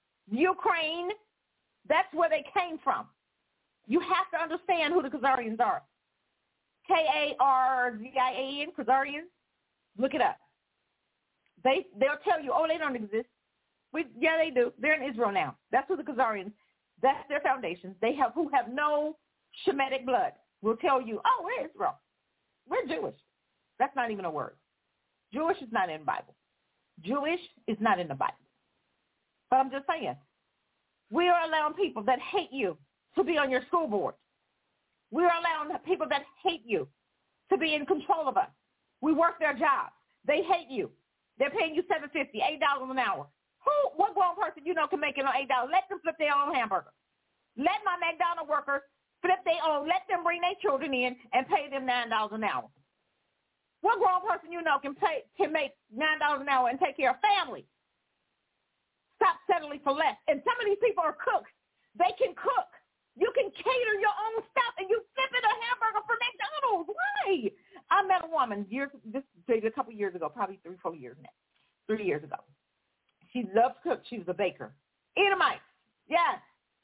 that's where they came from. You have to understand who the Khazarians are. K-A-R-Z-I-A-N, Khazarians. Look it up. They'll tell you, they don't exist. Yeah, they do. They're in Israel now. That's who the Khazarians, that's their foundation. Who have no Shemitic blood will tell you, we're Israel. We're Jewish. That's not even a word. Jewish is not in the Bible. Jewish is not in the Bible. But I'm just saying, we are allowing people that hate you to be on your school board. We are allowing people that hate you to be in control of us. We work their jobs. They hate you. They're paying you $7.50, $8 an hour. What grown person you know can make it on $8? Let them flip their own hamburger. Let my McDonald's workers flip their own. Let them bring their children in and pay them $9 an hour. What grown person you know can make $9 an hour and take care of family? Stop settling for less. And some of these people are cooks. They can cook. You can cater your own stuff, and you flip it a hamburger for McDonald's. Why? I met a woman a couple years ago, probably 3 years now. 3 years ago. She loves to cook. She was a baker. Edomites. Yes.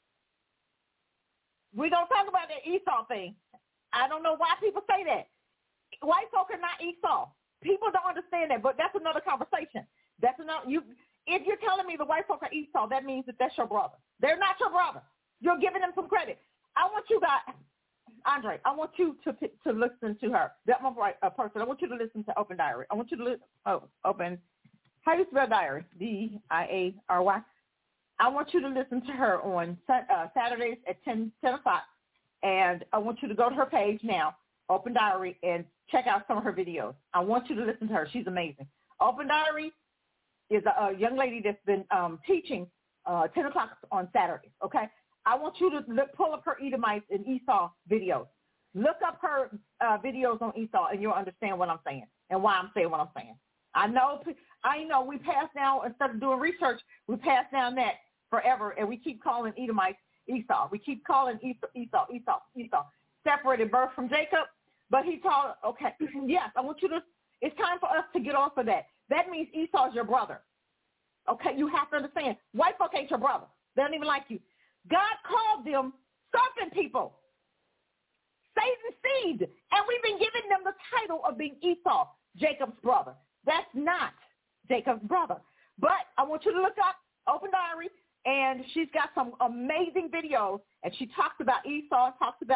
We're going to talk about that Esau thing. I don't know why people say that. White folk are not Esau. People don't understand that, but that's another conversation. If you're telling me the white folk are Esau, that means that that's your brother. They're not your brother. You're giving them some credit. I want you guys, Andre, I want you to listen to her. That person. I want you to listen to Open Diary. I want you to listen. Open. How do you spell diary? D-I-A-R-Y. I want you to listen to her on Saturdays at 10 o'clock. And I want you to go to her page now, Open Diary, and check out some of her videos. I want you to listen to her. She's amazing. Open Diary is a young lady that's been teaching 10 o'clock on Saturdays, okay? I want you to pull up her Edomites and Esau videos. Look up her videos on Esau, and you'll understand what I'm saying and why I'm saying what I'm saying. I know we pass now, instead of doing research, we pass down that forever, and we keep calling Edomites Esau. We keep calling Esau. Separated birth from Jacob, but he taught, okay, yes, it's time for us to get off of that. That means Esau's your brother. Okay, you have to understand. White folk ain't your brother. They don't even like you. God called them serpent people, Satan's seed, and we've been giving them the title of being Esau, Jacob's brother. That's not Jacob's brother. But I want you to look up Open Diary, and she's got some amazing videos, and she talks about Esau, talks about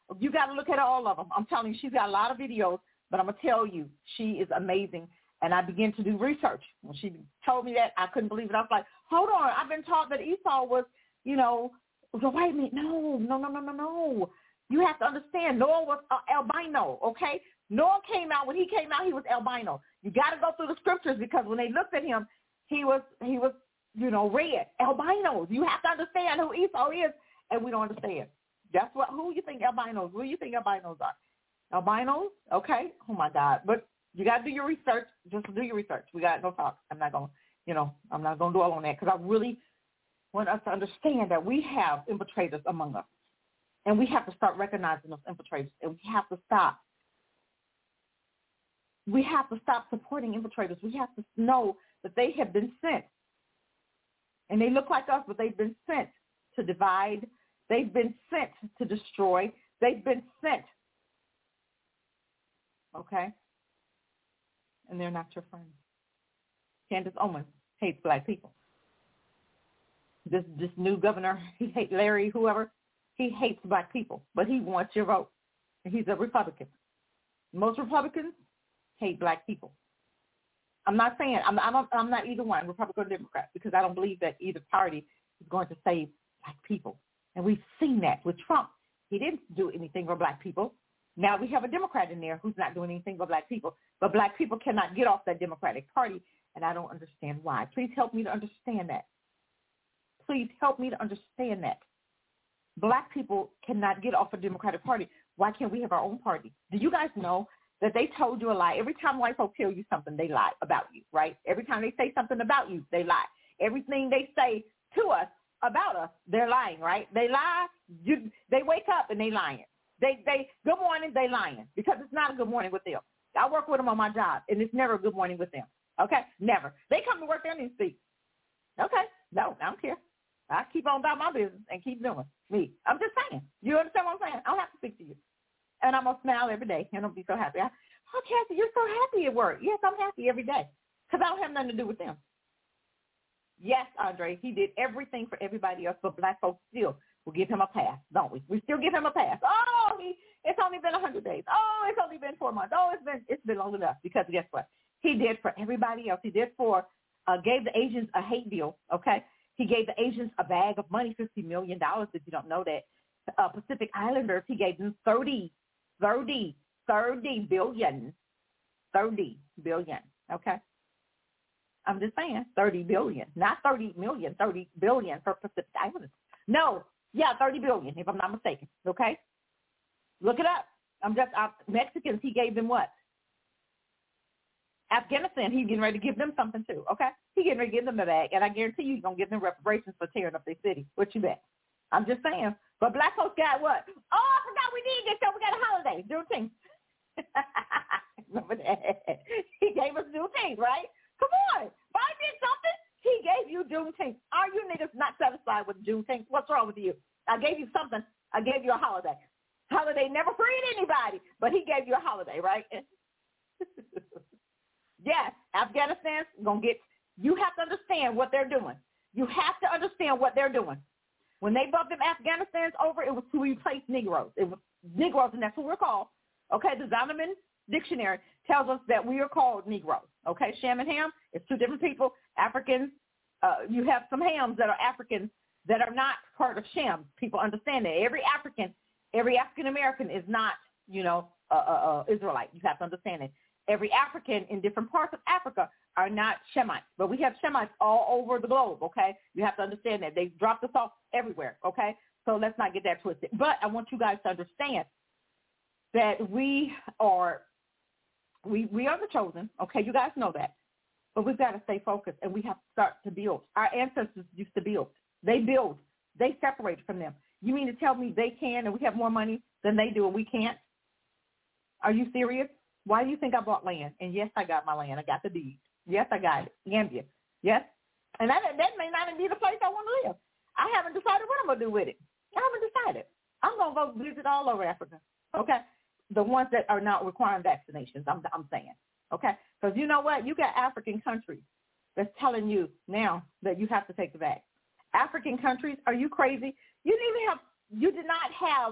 You got to look at all of them. I'm telling you, she's got a lot of videos, but I'm going to tell you, she is amazing. And I began to do research. When she told me that, I couldn't believe it. I was like, hold on. I've been taught that Esau was, wait a minute. No. You have to understand, Noah was albino, okay? Noah came out, when he came out, he was albino. You got to go through the scriptures because when they looked at him, he was red, albinos. You have to understand who Esau is, and we don't understand. That's who you think albinos, who you think albinos are. Albinos, okay? Oh, my God. But you got to do your research. Just do your research. We got no talk. I'm not going to dwell on that because I really want us to understand that we have infiltrators among us. And we have to start recognizing those infiltrators. And we have to stop. We have to stop supporting infiltrators. We have to know that they have been sent. And they look like us, but they've been sent to divide. They've been sent to destroy. They've been sent. Okay? And they're not your friends. Candace Owens hates black people. This new governor, he hates Larry, whoever, he hates black people, but he wants your vote. And he's a Republican. Most Republicans hate black people. I'm not saying, I'm not either one, Republican or Democrat, because I don't believe that either party is going to save black people. And we've seen that with Trump. He didn't do anything for black people. Now we have a Democrat in there who's not doing anything for black people. But black people cannot get off that Democratic Party, and I don't understand why. Please help me to understand that. Please help me to understand that. Black people cannot get off a Democratic Party. Why can't we have our own party? Do you guys know that they told you a lie? Every time white folks tell you something, they lie about you, right? Every time they say something about you, they lie. Everything they say to us about us, they're lying, right? They lie. They wake up and they lying. They good morning, they lying because it's not a good morning with them. I work with them on my job, and it's never a good morning with them. Okay, never. They come to work there and they speak. Okay, no, I don't care. I keep on about my business and keep doing me. I'm just saying. You understand what I'm saying? I don't have to speak to you. And I'm going to smile every day, and I'll be so happy. Kathy, you're so happy at work. Yes, I'm happy every day because I don't have nothing to do with them. Yes, Andre, he did everything for everybody else, but black folks still will give him a pass, don't we? We still give him a pass. Oh, it's only been 100 days. Oh, it's only been 4 months. Oh, it's been long enough because guess what? He did for everybody else. He did gave the Asians a hate bill, okay? He gave the Asians a bag of money, $50 million, if you don't know that. Pacific Islanders, he gave them 30 billion, okay? I'm just saying 30 billion, not 30 million, 30 billion for Pacific Islanders. No, yeah, 30 billion, if I'm not mistaken, okay? Look it up. Mexicans, he gave them what? Afghanistan, he's getting ready to give them something too, okay? He's getting ready to give them the bag, and I guarantee you he's going to give them reparations for tearing up their city. What you bet? I'm just saying. But black folks got what? Oh, I forgot we did this, so we got a holiday, Juneteenth. Remember that? He gave us Juneteenth, right? Come on. If I did something, he gave you Juneteenth. Are you niggas not satisfied with Juneteenth? What's wrong with you? I gave you something. I gave you a holiday. Holiday never freed anybody, but he gave you a holiday, right? Yes, Afghanistan's going to get, you have to understand what they're doing. You have to understand what they're doing. When they bumped them Afghanistans over, it was to replace Negroes. It was Negroes, and that's what we're called. Okay, the Zondervan Dictionary tells us that we are called Negroes. Okay, Shem and Ham, it's two different people. Africans, you have some Hams that are Africans that are not part of Shem. People understand that. Every African-American is not, Israelite. You have to understand it. Every African in different parts of Africa are not Shemites, but we have Shemites all over the globe, okay? You have to understand that. They've dropped us off everywhere, okay? So let's not get that twisted. But I want you guys to understand that we are the chosen, okay? You guys know that. But we've got to stay focused, and we have to start to build. Our ancestors used to build. They build. They separated from them. You mean to tell me they can and we have more money than they do and we can't? Are you serious? Why do you think I bought land? And yes, I got my land. I got the deed. Yes, I got it. Gambia. Yes. And that may not be the place I want to live. I haven't decided what I'm going to do with it. I haven't decided. I'm going to go visit all over Africa. Okay. The ones that are not requiring vaccinations, I'm saying. Okay. Because you know what? You got African countries that's telling you now that you have to take the vaccine. African countries, are you crazy? You did not have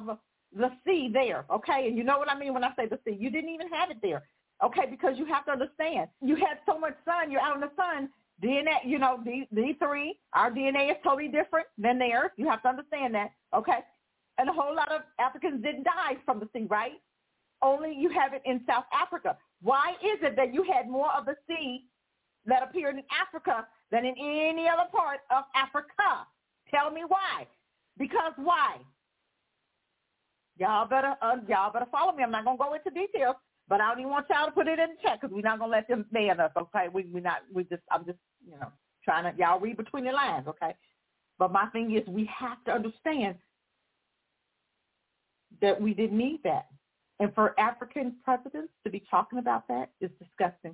the sea there, okay? And you know what I mean when I say the sea. You didn't even have it there, okay, because you have to understand. You had so much sun. You're out in the sun. DNA, you know, D3, our DNA is totally different than theirs. You have to understand that, okay? And a whole lot of Africans didn't die from the sea, right? Only you have it in South Africa. Why is it that you had more of the sea that appeared in Africa than in any other part of Africa? Tell me why. Because why? Y'all better follow me. I'm not gonna go into details, but I don't even want y'all to put it in the chat because we're not gonna let them ban us. Okay, I'm just trying to y'all read between the lines. Okay, but my thing is we have to understand that we didn't need that, and for African presidents to be talking about that is disgusting.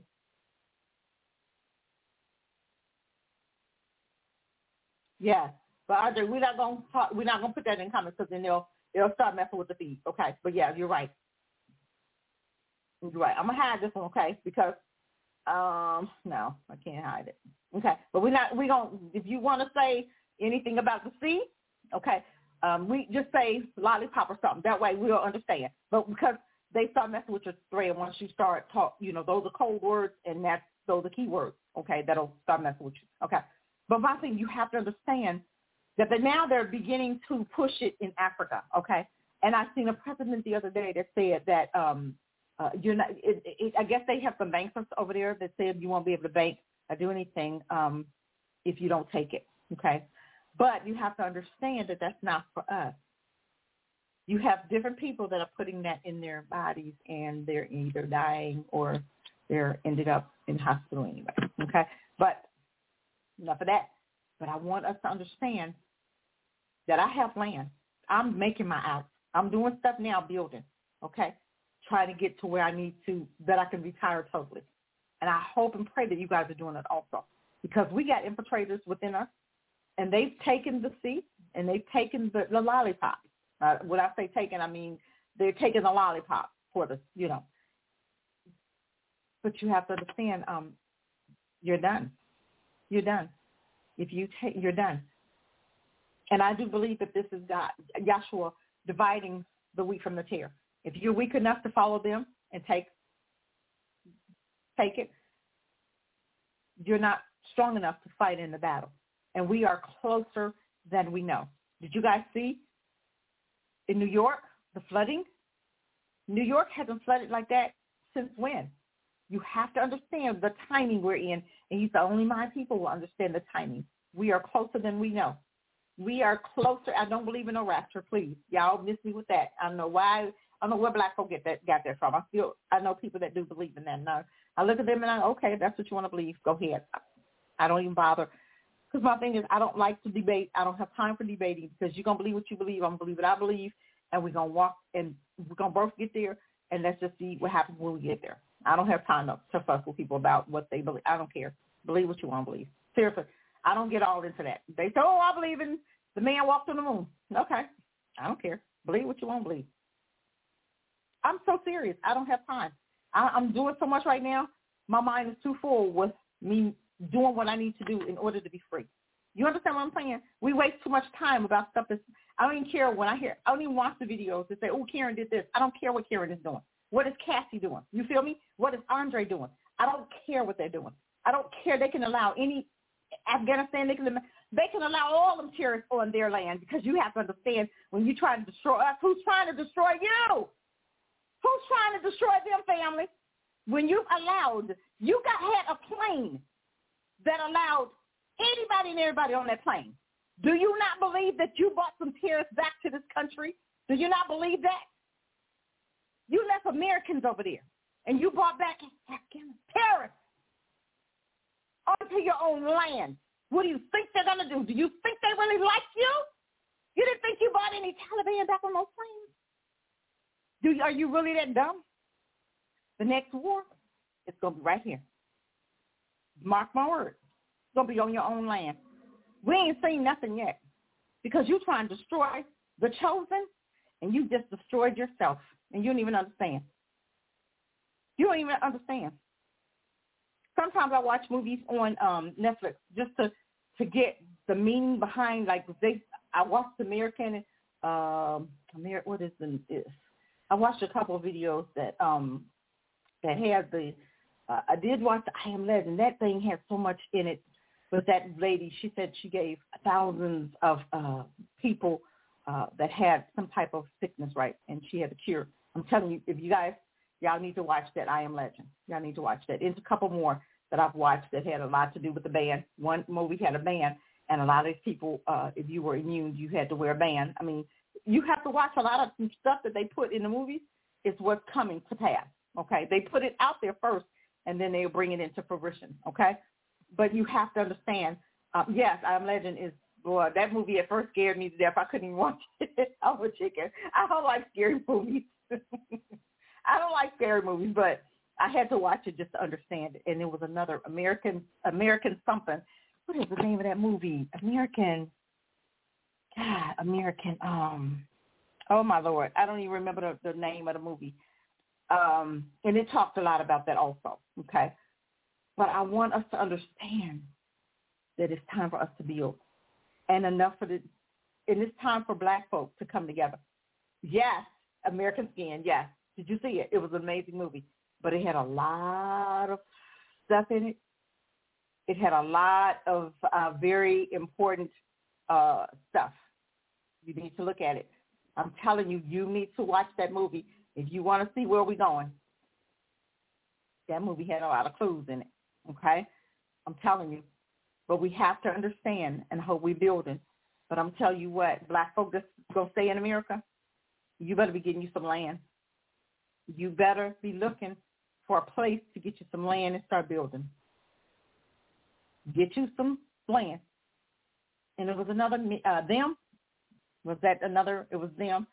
Yeah, but Andre, we're not gonna put that in comments because then they'll start messing with the feed. Okay, but yeah, you're right. You're right. I'm gonna hide this one, okay? Because no, I can't hide it. Okay, but we gonna. If you want to say anything about the sea, okay, we just say lollipop or something. That way we'll understand. But because they start messing with your thread once you start those are code words and those are key words. Okay, that'll start messing with you. Okay, but my thing, you have to understand that now they're beginning to push it in Africa, okay? And I seen a president the other day that said that you're not. I guess they have some bankers over there that said you won't be able to bank or do anything if you don't take it, okay? But you have to understand that that's not for us. You have different people that are putting that in their bodies, and they're either dying or they're ended up in hospital anyway, okay? But enough of that. But I want us to understand that I have land. I'm making my house. I'm doing stuff now, building, okay, trying to get to where I need to, that I can retire totally. And I hope and pray that you guys are doing it also, because we got infiltrators within us, and they've taken the sea, and they've taken the lollipop. When I say taken, I mean they're taking the lollipop for the, But you have to understand, you're done. You're done. If you take, you're done. And I do believe that this is God, Yahshua, dividing the wheat from the tare. If you're weak enough to follow them and take it, you're not strong enough to fight in the battle. And we are closer than we know. Did you guys see in New York, the flooding? New York hasn't flooded like that since when? You have to understand the timing we're in, and he's the only my people will understand the timing. We are closer than we know. We are closer. I don't believe in no rapture, please. Y'all miss me with that. I don't know why. I don't know where black folk got that from. I know people that do believe in that. No, I look at them and okay, that's what you want to believe. Go ahead. I don't even bother. Because my thing is, I don't like to debate. I don't have time for debating, because you're going to believe what you believe. I'm going to believe what I believe, and we're going to walk, and we're going to both get there, and let's just see what happens when we get there. I don't have time to fuss with people about what they believe. I don't care. Believe what you want to believe. Seriously, I don't get all into that. They say, I believe in the man walked on the moon. Okay, I don't care. Believe what you want to believe. I'm so serious. I don't have time. I'm doing so much right now. My mind is too full with me doing what I need to do in order to be free. You understand what I'm saying? We waste too much time about stuff that's, I don't even care when I don't even watch the videos that say, Karen did this. I don't care what Karen is doing. What is Cassie doing? You feel me? What is Andre doing? I don't care what they're doing. I don't care. They can allow any Afghanistan, they can allow all them terrorists on their land, because you have to understand, when you try to destroy us, who's trying to destroy you? Who's trying to destroy them, family? When you had a plane that allowed anybody and everybody on that plane. Do you not believe that you brought some terrorists back to this country? Do you not believe that? You left Americans over there, and you brought back terrorists onto your own land. What do you think they're going to do? Do you think they really like you? You didn't think you brought any Taliban back on those planes? Are you really that dumb? The next war, it's going to be right here. Mark my words. It's going to be on your own land. We ain't seen nothing yet, because you're trying to destroy the chosen, and you just destroyed yourself, and you don't even understand. You don't even understand. Sometimes I watch movies on Netflix just to get the meaning behind, I watched American, what is this? I watched a couple of videos that had the. I did watch the I Am Legend. That thing had so much in it. But that lady, she said she gave thousands of people that had some type of sickness, right? And she had a cure. I'm telling you, if y'all need to watch that I Am Legend. Y'all need to watch that. There's a couple more that I've watched that had a lot to do with the band. One movie had a band, and a lot of these people, if you were immune, you had to wear a band. I mean, you have to watch a lot of stuff that they put in the movies. It's what's coming to pass, okay? They put it out there first, and then they'll bring it into fruition, okay? But you have to understand, yes, I Am Legend is, boy, that movie at first scared me to death. I couldn't even watch it. I'm a chicken. I don't like scary movies. I don't like scary movies, but I had to watch it just to understand it. And it was another American something. What is the name of that movie? Oh, my Lord. I don't even remember the name of the movie. And it talked a lot about that also, okay? But I want us to understand that it's time for us to build. And and it's time for Black folk to come together. Yes, American Skin, yes. Did you see it? It was an amazing movie. But it had a lot of stuff in it. It had a lot of very important stuff. You need to look at it. I'm telling you, you need to watch that movie if you want to see where we're going. That movie had a lot of clues in it, okay? I'm telling you. But we have to understand and hope we're building. But I'm telling you what, Black folk that's going to stay in America, you better be getting you some land. You better be looking for a place to get you some land and start building. Get you some land. And it was another, them. Was that another, it was them.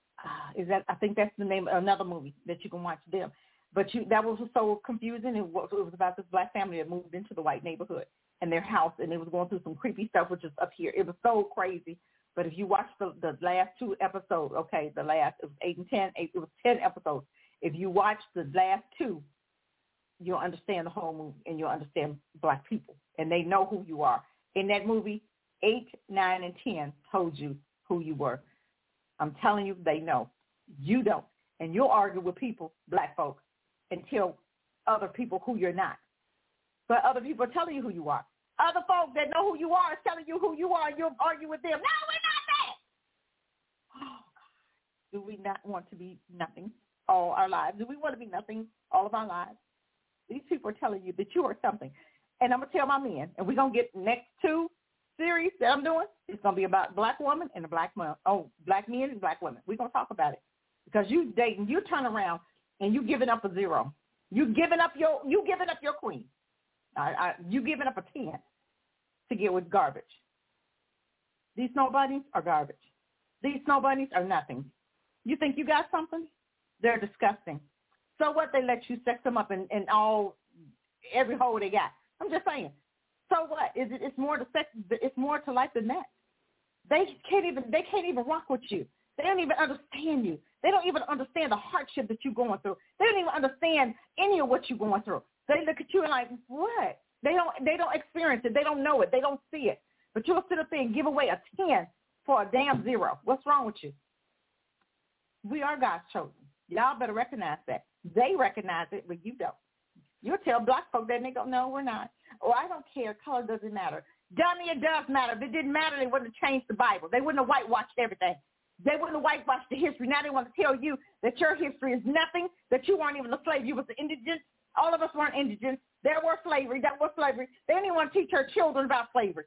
I think that's the name of another movie that you can watch, them. But that was so confusing. It was about this Black family that moved into the white neighborhood and their house, and it was going through some creepy stuff, which is up here. It was so crazy. But if you watch the last two episodes, okay, it was 8 and 10. It was 10 episodes. If you watch the last two, you'll understand the whole movie, and you'll understand Black people, and they know who you are. In that movie, 8, 9, and 10 told you who you were. I'm telling you, they know. You don't. And you'll argue with people, Black folks, and tell other people who you're not. But other people are telling you who you are. Other folks that know who you are is telling you who you are, and you'll argue with them. No, we're not that. Oh, God. Do we not want to be nothing all our lives? Do we want to be nothing all of our lives? These people are telling you that you are something. And I'm going to tell my men, and we're going to get next 2 series that I'm doing. It's going to be about Black woman and a Black man. Oh, Black men and Black women. We're going to talk about it. Because you dating, you turn around and you giving up a 0. You giving up your queen. You giving up a 10 to get with garbage. These snow bunnies are garbage. These snow bunnies are nothing. You think you got something? They're disgusting. So what? They let you sex them up in every hole they got. I'm just saying. So what? It's more to sex. It's more to life than that. They can't even rock with you. They don't even understand you. They don't even understand the hardship that you're going through. They don't even understand any of what you're going through. They look at you and like, what? They don't experience it. They don't know it. They don't see it. But you'll sit up there and give away a 10 for a damn 0. What's wrong with you? We are God's chosen. Y'all better recognize that. They recognize it, but you don't. You'll tell Black folk that and they go, no, we're not. Oh, I don't care. Color doesn't matter. Dummy, it does matter. If it didn't matter, they wouldn't have changed the Bible. They wouldn't have whitewashed everything. They wouldn't have whitewashed the history. Now they want to tell you that your history is nothing, that you weren't even a slave. You was an indigent. All of us weren't indigents. There was slavery. That was slavery. They didn't even want to teach our children about slavery.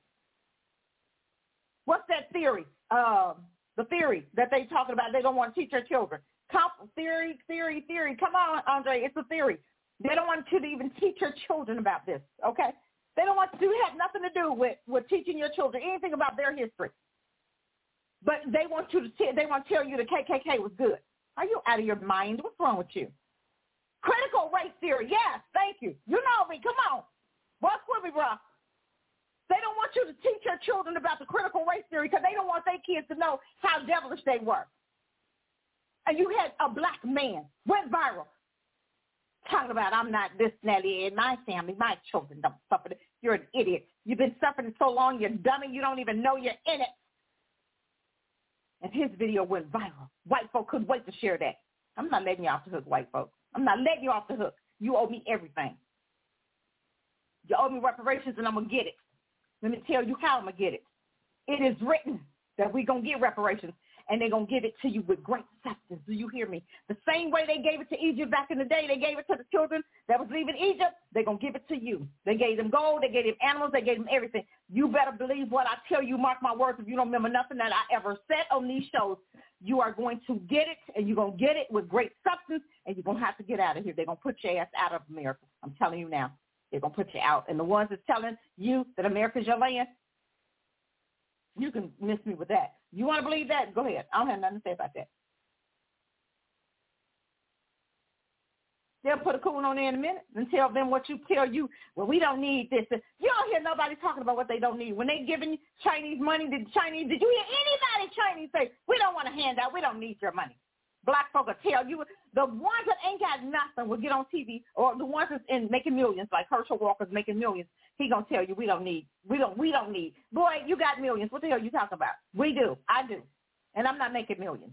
What's that theory? The theory that they talking about. They don't want to teach their children. Theory. Come on, Andre. It's a theory. They don't want you to even teach your children about this, okay? They don't want you to have nothing to do with teaching your children anything about their history. But they want to tell you the KKK was good. Are you out of your mind? What's wrong with you? Critical race theory. Yes, thank you. You know me. Come on. What's with me, bro? They don't want you to teach your children about the critical race theory because they don't want their kids to know how devilish they were. And you had a Black man went viral talking about I'm not this, Nelly, and my family, my children don't suffer. You're an idiot. You've been suffering so long, you're dummy. You don't even know you're in it. and his video went viral. White folk couldn't wait to share that. I'm not letting you off the hook, white folks. I'm not letting you off the hook. You owe me everything. You owe me reparations, and I'm going to get it. Let me tell you how I'm going to get it. It is written that we're going to get reparations, and they're going to give it to you with great substance. Do you hear me? The same way they gave it to Egypt back in the day, they gave it to the children that was leaving Egypt, they're going to give it to you. They gave them gold, they gave them animals, they gave them everything. You better believe what I tell you, mark my words, if you don't remember nothing that I ever said on these shows, you are going to get it, and you're going to get it with great substance, and you're going to have to get out of here. They're going to put your ass out of America. I'm telling you now. They're going to put you out. And the ones that's telling you that America's your land, you can miss me with that. You want to believe that? Go ahead. I don't have nothing to say about that. They'll put a coon on there in a minute and tell them what you tell you. Well, we don't need this. You don't hear nobody talking about what they don't need. When they giving Chinese money, did you hear anybody Chinese say, we don't want a handout, we don't need your money? Black folk will tell you. The ones that ain't got nothing will get on TV, or the ones that's in making millions, like Herschel Walker's making millions. He gonna tell you we don't need. Boy, you got millions. What the hell you talking about? We do. I do. And I'm not making millions.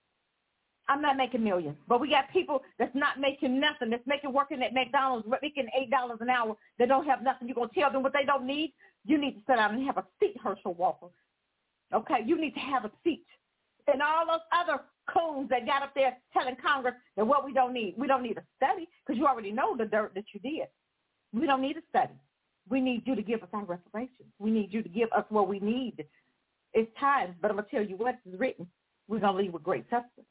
But we got people that's not making nothing, that's working at McDonald's, making $8 an hour, that don't have nothing. You're going to tell them what they don't need? You need to sit down and have a seat, Herschel Walker. Okay? You need to have a seat. And all those other coons that got up there telling Congress that what we don't need a study, because you already know the dirt that you did. We don't need a study. We need you to give us our reparations. We need you to give us what we need. It's time, but I'm going to tell you what is written. We're going to leave with great substance.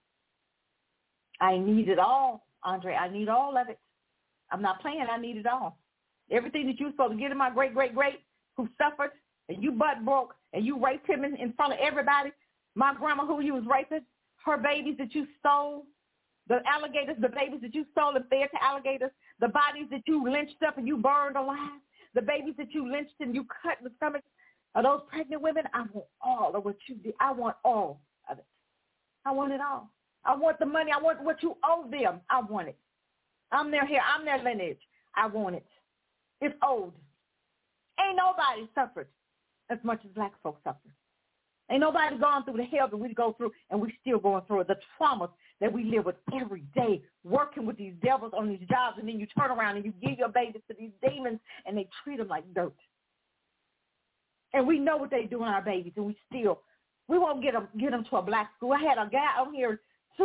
I need it all, Andre. I need all of it. I'm not playing. I need it all. Everything that you were supposed to get to my great-great-great who suffered, and you butt broke, and you raped him in front of everybody. My grandma who you was raping, her babies that you stole, the alligators, the babies that you stole and fed to alligators, the bodies that you lynched up and you burned alive, the babies that you lynched and you cut in the stomach of those pregnant women. I want all of what you did. I want all of it. I want it all. I want the money. I want what you owe them. I want it. I'm their hair. I'm their lineage. I want it. It's owed. Ain't nobody suffered as much as black folks suffered. Ain't nobody gone through the hell that we go through, and we still going through it. The traumas that we live with every day, working with these devils on these jobs, and then you turn around and you give your babies to these demons, and they treat them like dirt. And we know what they do in our babies, and we won't get them to a black school. I had a guy on here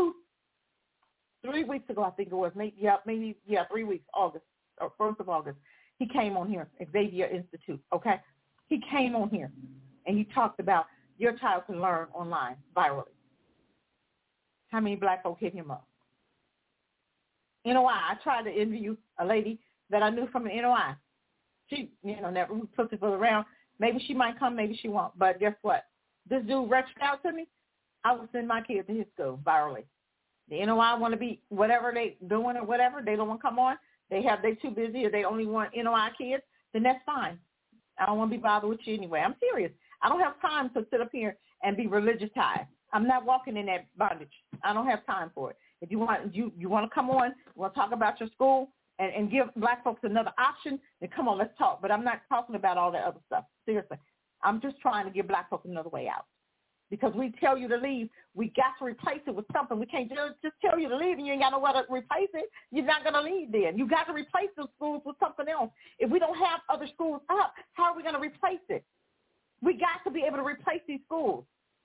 3 weeks ago, I think it was, maybe 3 weeks, August, or 1st of August. He came on here, Xavier Institute, okay? He came on here, and he talked about your child can learn online, virally. How many black folk hit him up? NOI, I tried to interview a lady that I knew from the NOI. She, never put it around. Maybe she might come, maybe she won't. But guess what? This dude reached out to me. I will send my kids to his school virally. The NOI want to be whatever they doing or whatever. They don't want to come on. They too busy or they only want NOI kids. Then that's fine. I don't want to be bothered with you anyway. I'm serious. I don't have time to sit up here and be religiousized. I'm not walking in that bondage. I don't have time for it. If you want to come on, you want to talk about your school and give black folks another option, then come on, let's talk. But I'm not talking about all that other stuff. Seriously. I'm just trying to give black folks another way out. Because we tell you to leave, we got to replace it with something. We can't just tell you to leave and you ain't got nowhere to replace it. You're not going to leave then. You got to replace those schools with something else. If we don't have other schools up, how are we going to replace it? We got to be able to replace these schools.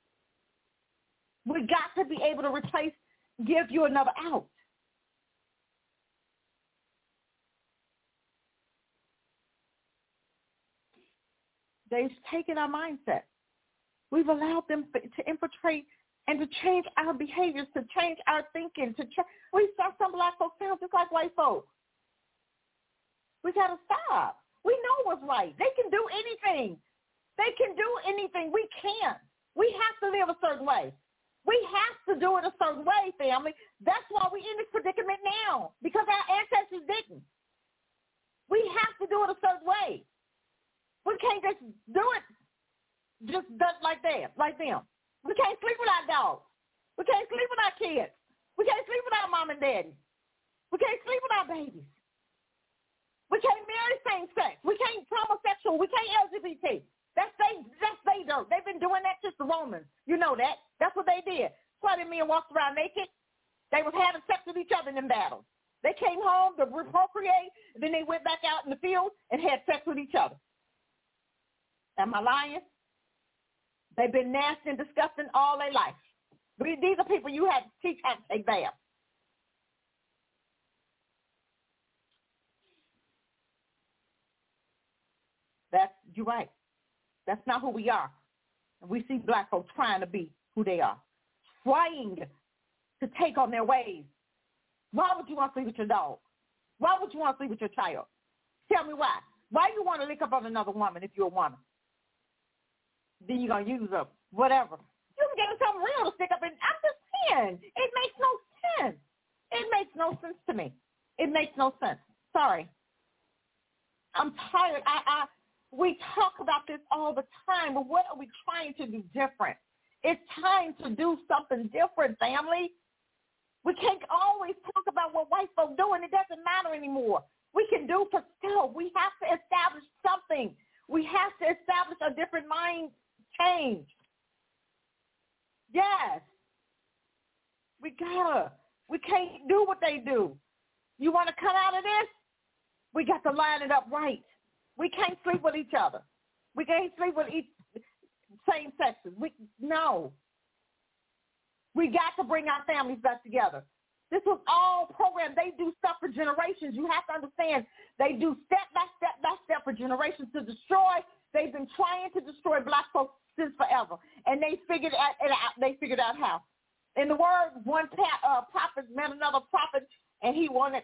We got to be able to give you another out. They've taken our mindset. We've allowed them to infiltrate and to change our behaviors, to change our thinking. We saw some black folks sound just like white folks. We got to stop. We know what's right. They can do anything. They can do anything. We can't. We have to live a certain way. We have to do it a certain way, family. That's why we're in this predicament now, because our ancestors didn't. We have to do it a certain way. We can't just do it just like them. We can't sleep with our dogs. We can't sleep with our kids. We can't sleep with our mom and daddy. We can't sleep with our babies. We can't marry same sex. We can't homosexual. We can't LGBT. That's they dirt. They've been doing that since the Romans. You know that. That's what they did. That's why the men walked around naked. They was having sex with each other in them battles. They came home to procreate, then they went back out in the field and had sex with each other. Am I lying? They've been nasty and disgusting all their life. These are people you had to teach how to take baths. You're right. That's not who we are. And we see black folks trying to be who they are, trying to take on their ways. Why would you want to sleep with your dog? Why would you want to sleep with your child? Tell me why. Why do you want to lick up on another woman if you're a woman? Then you're going to use her, whatever. You can get something real to stick up in. I'm just saying. It makes no sense. It makes no sense to me. It makes no sense. Sorry. I'm tired. We talk about this all the time, but what are we trying to do different? It's time to do something different, family. We can't always talk about what white folk doing. It doesn't matter anymore. We can do for self. We have to establish something. We have to establish a different mind change. Yes. We gotta. We can't do what they do. You want to come out of this? We got to line it up right. We can't sleep with each other. We can't sleep with same sexes. No. We got to bring our families back together. This was all programmed. They do stuff for generations. You have to understand. They do step by step by step for generations to destroy. They've been trying to destroy black folks since forever, and they figured out how. In the word, one prophet met another prophet, and he wanted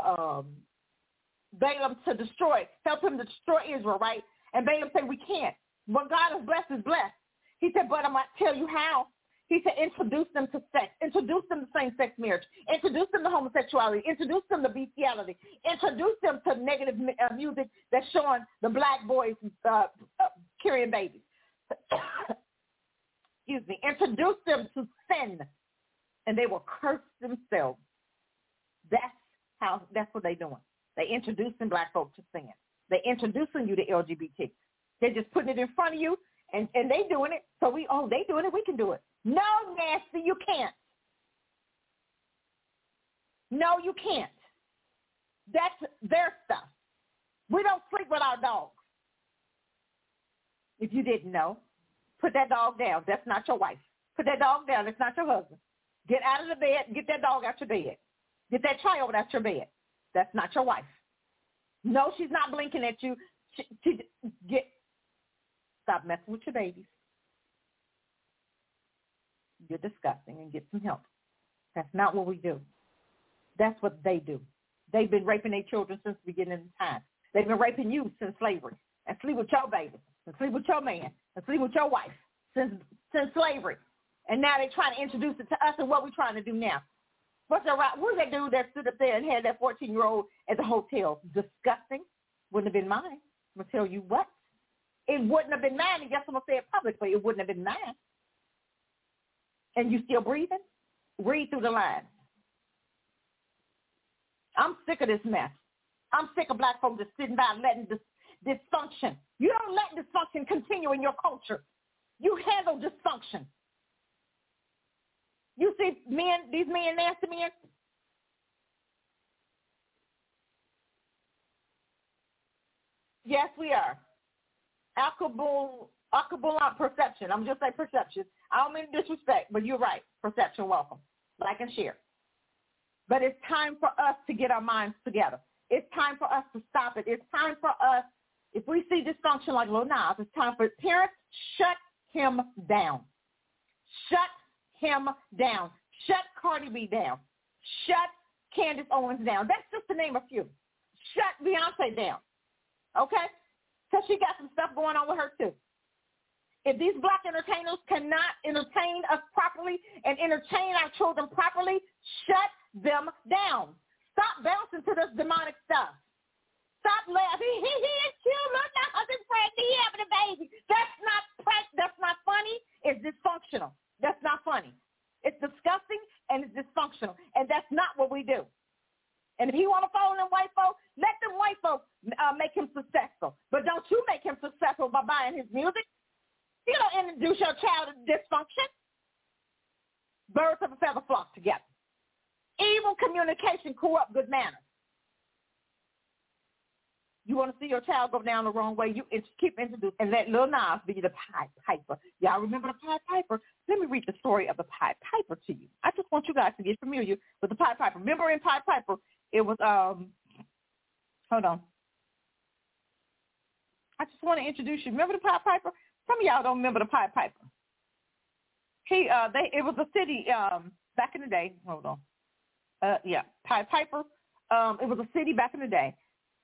Balaam to help him to destroy Israel, right? And Balaam said, we can't. What God has blessed is blessed. He said, but I'm going to tell you how. He said, introduce them to sex. Introduce them to same-sex marriage. Introduce them to homosexuality. Introduce them to bestiality. Introduce them to negative music that's showing the black boys carrying babies. Excuse me. Introduce them to sin, and they will curse themselves. That's what they're doing. They introducing black folks to sin. They introducing you to LGBT. They're just putting it in front of you, and they doing it. So they doing it, we can do it. No, nasty, you can't. No, you can't. That's their stuff. We don't sleep with our dogs. If you didn't know, put that dog down. That's not your wife. Put that dog down. That's not your husband. Get out of the bed. Get that dog out your bed. Get that child out your bed. That's not your wife. No, she's not blinking at you. Stop messing with your babies. You're disgusting, and get some help. That's not what we do. That's what they do. They've been raping their children since the beginning of time. They've been raping you since slavery, and sleep with your baby, and sleep with your man, and sleep with your wife since slavery. And now they're trying to introduce it to us, and what we're trying to do now. What's that dude that stood up there and had that 14-year-old at the hotel? Disgusting. Wouldn't have been mine. I'm going to tell you what. It wouldn't have been mine, and guess I'm going to say it publicly. It wouldn't have been mine. And you still breathing? Read through the lines. I'm sick of this mess. I'm sick of black folks just sitting by and letting dysfunction. You don't let dysfunction continue in your culture. You handle dysfunction. You see these men, nasty men? Yes, we are. Alkebulan perception. I'm just saying perception. I don't mean disrespect, but you're right. Perception, welcome. Like and share. But it's time for us to get our minds together. It's time for us to stop it. It's time for us, if we see dysfunction like Lil Nas, it's time for parents, shut him down. Shut him down. Shut Cardi B down. Shut Candace Owens down. That's just to name a few. Shut Beyonce down. Okay? Because she got some stuff going on with her too. If these black entertainers cannot entertain us properly and entertain our children properly, shut them down. Stop bouncing to this demonic stuff. Stop laughing. He is cute. Look, my husband's pregnant. He having a baby. That's not funny. It's dysfunctional. That's not funny. It's disgusting and it's dysfunctional. And that's not what we do. And if he want to follow them white folks, let them white folks make him successful. But don't you make him successful by buying his music. You don't introduce your child to dysfunction. Birds of a feather flock together. Evil communication corrupt good manners. You want to see your child go down the wrong way, you keep introducing, and let Lil Nas be the Pied Piper. Y'all remember the Pied Piper? Let me read the story of the Pied Piper to you. I just want you guys to get familiar with the Pied Piper. Remember in Pied Piper, it was, hold on. I just want to introduce you. Remember the Pied Piper? Some of y'all don't remember the Pied Piper. It was a city back in the day. Hold on. Pied Piper. It was a city back in the day.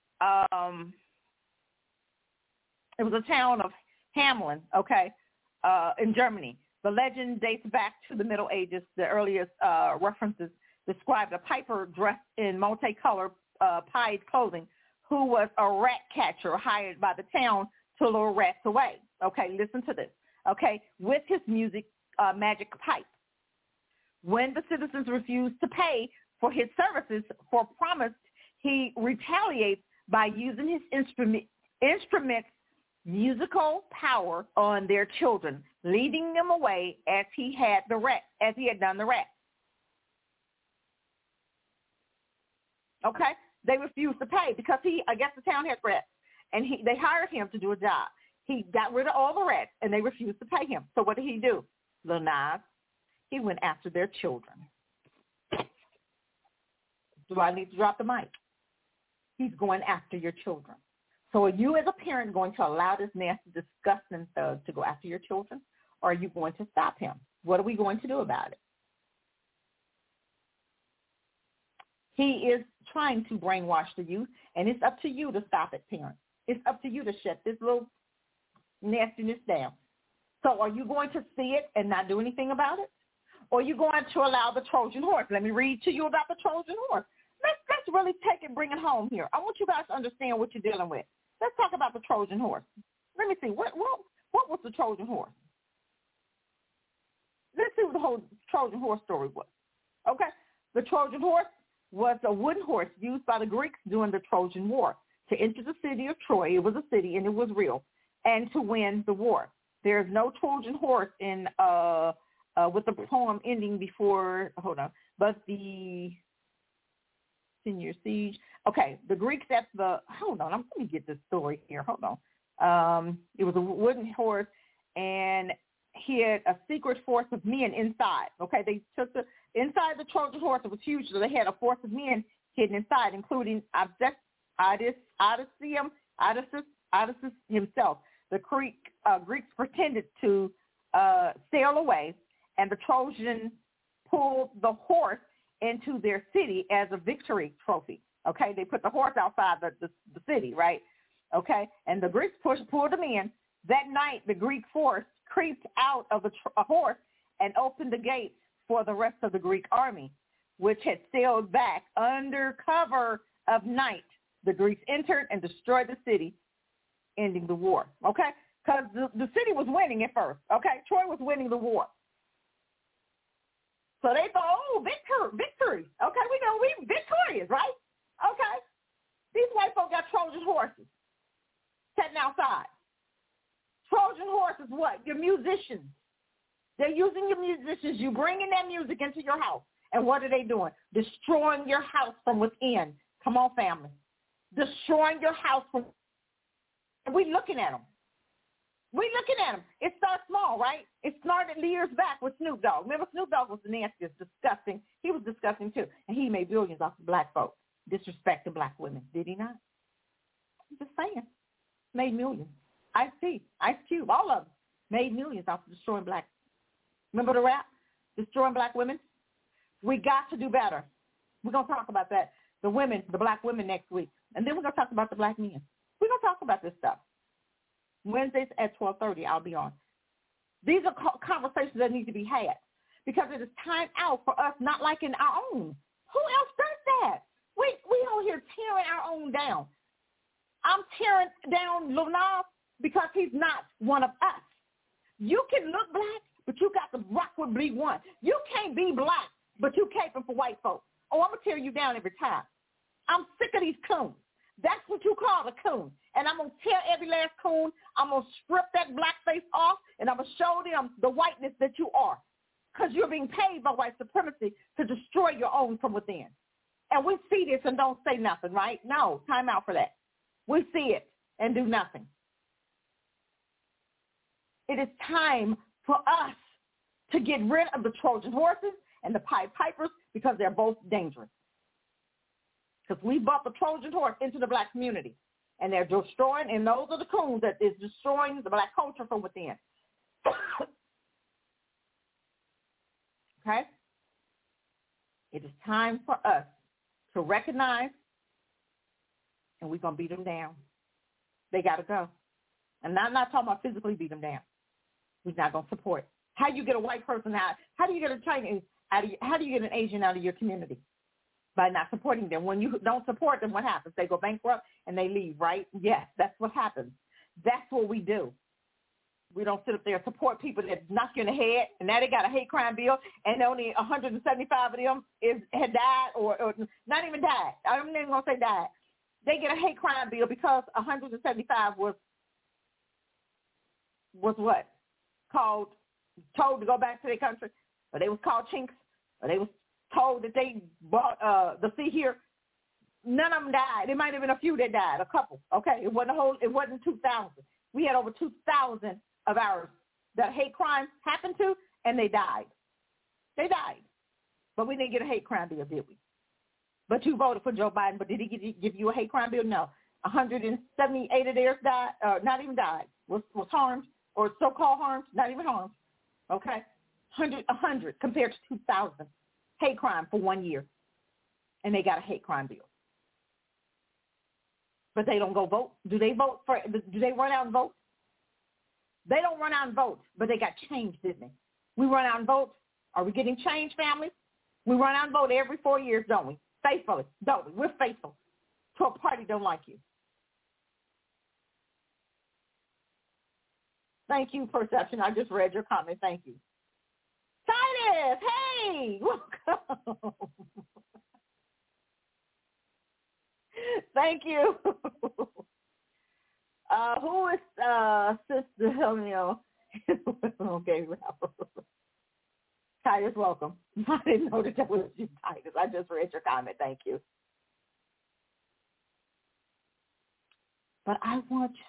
It was a town of Hamelin, in Germany. The legend dates back to the Middle Ages. The earliest references described a piper dressed in multicolored pied clothing who was a rat catcher hired by the town to lure rats away. Okay, listen to this. Okay, with his magic pipe. When the citizens refused to pay for his services for promise, he retaliates by using his instrument's musical power on their children, leading them away as he had done the rats. Okay, they refused to pay because I guess the town had rats, and they hired him to do a job. He got rid of all the rats, and they refused to pay him. So what did he do? Lil Nas, he went after their children. Do I need to drop the mic? He's going after your children. So are you as a parent going to allow this nasty, disgusting thug to go after your children, or are you going to stop him? What are we going to do about it? He is trying to brainwash the youth, and it's up to you to stop it, parents. It's up to you to shut this little nastiness down. So are you going to see it and not do anything about it? Or are you going to allow the Trojan horse? Let me read to you about the Trojan horse. Let's really take it, bring it home here. I want you guys to understand what you're dealing with. Let's talk about the Trojan horse. Let me see. What was the Trojan horse? Let's see what the whole Trojan horse story was. Okay? The Trojan horse was a wooden horse used by the Greeks during the Trojan War to enter the city of Troy. It was a city, and it was real, and to win the war. There's no Trojan horse in with the poem ending before, but the Senior Siege. Okay, the Greeks let me get this story here. Hold on. It was a wooden horse, and he had a secret force of men inside. Okay, they took inside the Trojan horse. It was huge, so they had a force of men hidden inside, including Odysseus himself. The Greeks pretended to sail away, and the Trojans pulled the horse into their city as a victory trophy. Okay, they put the horse outside the city, right? Okay, and the Greeks pulled them in. That night, the Greek force creeped out of a horse and opened the gates for the rest of the Greek army, which had sailed back under cover of night. The Greeks entered and destroyed the city, ending the war. Okay, because the city was winning at first. Okay, Troy was winning the war. So they thought, victory. Okay, we know we victorious, right? Okay. These white folk got Trojan horses sitting outside. Trojan horses, what? Your musicians. They're using your musicians. You bringing that music into your house. And what are they doing? Destroying your house from within. Come on, family. Destroying your house from within. And we looking at them. It starts small, right? It started years back with Snoop Dogg. Remember, Snoop Dogg was the nastiest, disgusting. He was disgusting, too. And he made billions off of black folks. Disrespect to black women. Did he not? I'm just saying. Made millions. Ice-T, Ice Cube, all of them made millions off of destroying black. Remember the rap? Destroying black women? We got to do better. We're going to talk about that. The black women next week. And then we're going to talk about the black men. We're going to talk about this stuff. Wednesdays at 12:30, I'll be on. These are conversations that need to be had because it is time out for us not liking our own. Who else does that? We out here tearing our own down. I'm tearing down Lil Nas because he's not one of us. You can look black, but you got to rock with B1. You can't be black, but you caping for white folks. Oh, I'm going to tear you down every time. I'm sick of these coons. That's what you call a coon. And I'm going to tear every last coon. I'm going to strip that black face off, and I'm going to show them the whiteness that you are. because you're being paid by white supremacy to destroy your own from within. And we see this and don't say nothing, right? No, time out for that. We see it and do nothing. It is time for us to get rid of the Trojan horses and the Pied Pipers because they're both dangerous. Because we brought the Trojan horse into the black community, and they're destroying, and those are the coons that is destroying the black culture from within. Okay? It is time for us to recognize, and we're going to beat them down. They got to go. And I'm not talking about physically beat them down. We're not going to support. How do you get a white person out? How do you get a Chinese out of? How do you get an Asian out of your community? By not supporting them. When you don't support them, what happens? They go bankrupt and they leave, right? Yes, that's what happens. That's what we do. We don't sit up there and support people that knock you in the head, and now they got a hate crime bill, and only 175 of them had died or not even died. I'm not even going to say died. They get a hate crime bill because 175 was what? Told to go back to their country, or they was called chinks, or they was told that they bought the see here. None of them died. There might have been a few that died, a couple. Okay, it wasn't 2,000. We had over 2,000 of ours that hate crime happened to, and they died. They died, but we didn't get a hate crime bill, did we? But you voted for Joe Biden, but did he give you a hate crime bill? No. 178 of theirs died, not even died, was harmed, or so-called harmed, not even harmed. Okay, 100 compared to 2,000 hate crime for 1 year, and they got a hate crime bill. But they don't go vote. Do they vote for? Do they run out and vote? They don't run out and vote, but they got changed, didn't they? We run out and vote. Are we getting changed, families? We run out and vote every 4 years, don't we? Faithfully, don't we? We're faithful to a party don't like you. Thank you, Perception. I just read your comment. Thank you. Titus, hey, welcome. Thank you. Who is Sister Helmio? Okay, Titus, welcome. I didn't know that was you, Titus. I just read your comment. Thank you. But I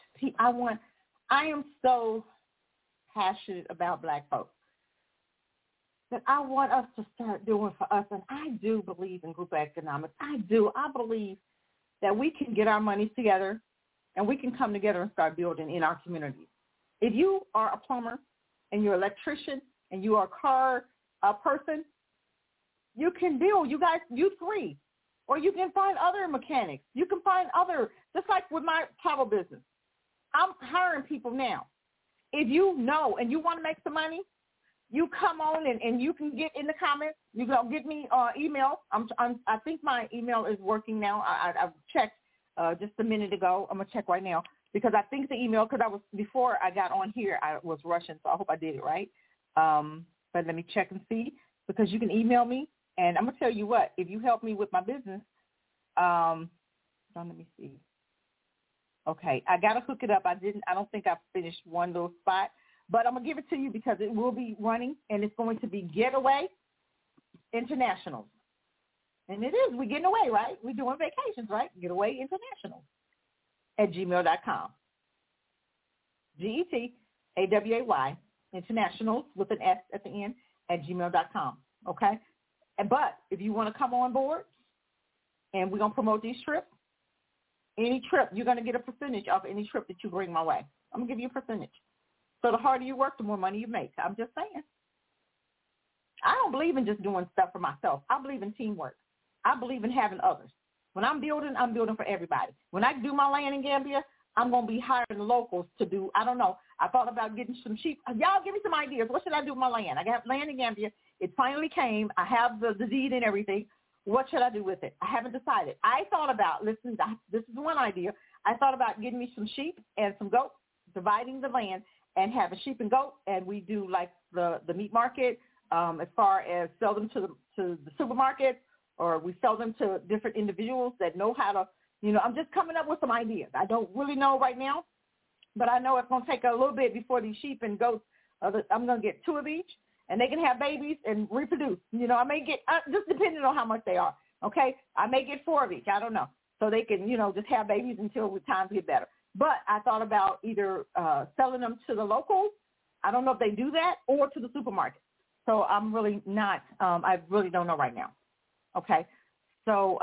am so passionate about black folks that I want us to start doing for us. And I do believe in group economics. I do. I believe that we can get our monies together and we can come together and start building in our communities. If you are a plumber and you're an electrician and you are a car person, you can build. You guys, you three. Or you can find other mechanics. You can find other, just like with my travel business. I'm hiring people now. If you know and you want to make some money, you come on and you can get in the comments. You can get me email. I think my email is working now. I've checked just a minute ago. I'm going to check right now because I think the email, because before I got on here, I was rushing, so I hope I did it right. But let me check and see, because you can email me. And I'm going to tell you what, if you help me with my business, let me see. Okay, I got to hook it up. I don't think I finished one little spot, but I'm going to give it to you because it will be running, and it's going to be Getaway Internationals. And it is. We're getting away, right? We're doing vacations, right? Getaway Internationals at gmail.com. GETAWAY Internationals with an S at the end at gmail.com, okay? But if you want to come on board and we're going to promote these trips, any trip, you're going to get a percentage off any trip that you bring my way. I'm going to give you a percentage. So the harder you work, the more money you make. I'm just saying. I don't believe in just doing stuff for myself. I believe in teamwork. I believe in having others. When I'm building for everybody. When I do my land in Gambia, I'm going to be hiring locals to do, I don't know. I thought about getting some sheep. Y'all give me some ideas. What should I do with my land? I got land in Gambia. It finally came. I have the deed and everything. What should I do with it? I haven't decided. I thought about, listen, this is one idea. I thought about getting me some sheep and some goats, dividing the land and having sheep and goat, and we do like the meat market as far as sell them to the supermarket, or we sell them to different individuals that know how to, I'm just coming up with some ideas. I don't really know right now, but I know it's going to take a little bit before these sheep and goats, I'm going to get 2 of each, and they can have babies and reproduce. You know, I may get, just depending on how much they are, okay? I may get 4 of each. I don't know. So they can, you know, just have babies until times get better. But I thought about either selling them to the locals. I don't know if they do that, or to the supermarket. So I'm really not, I really don't know right now. Okay. So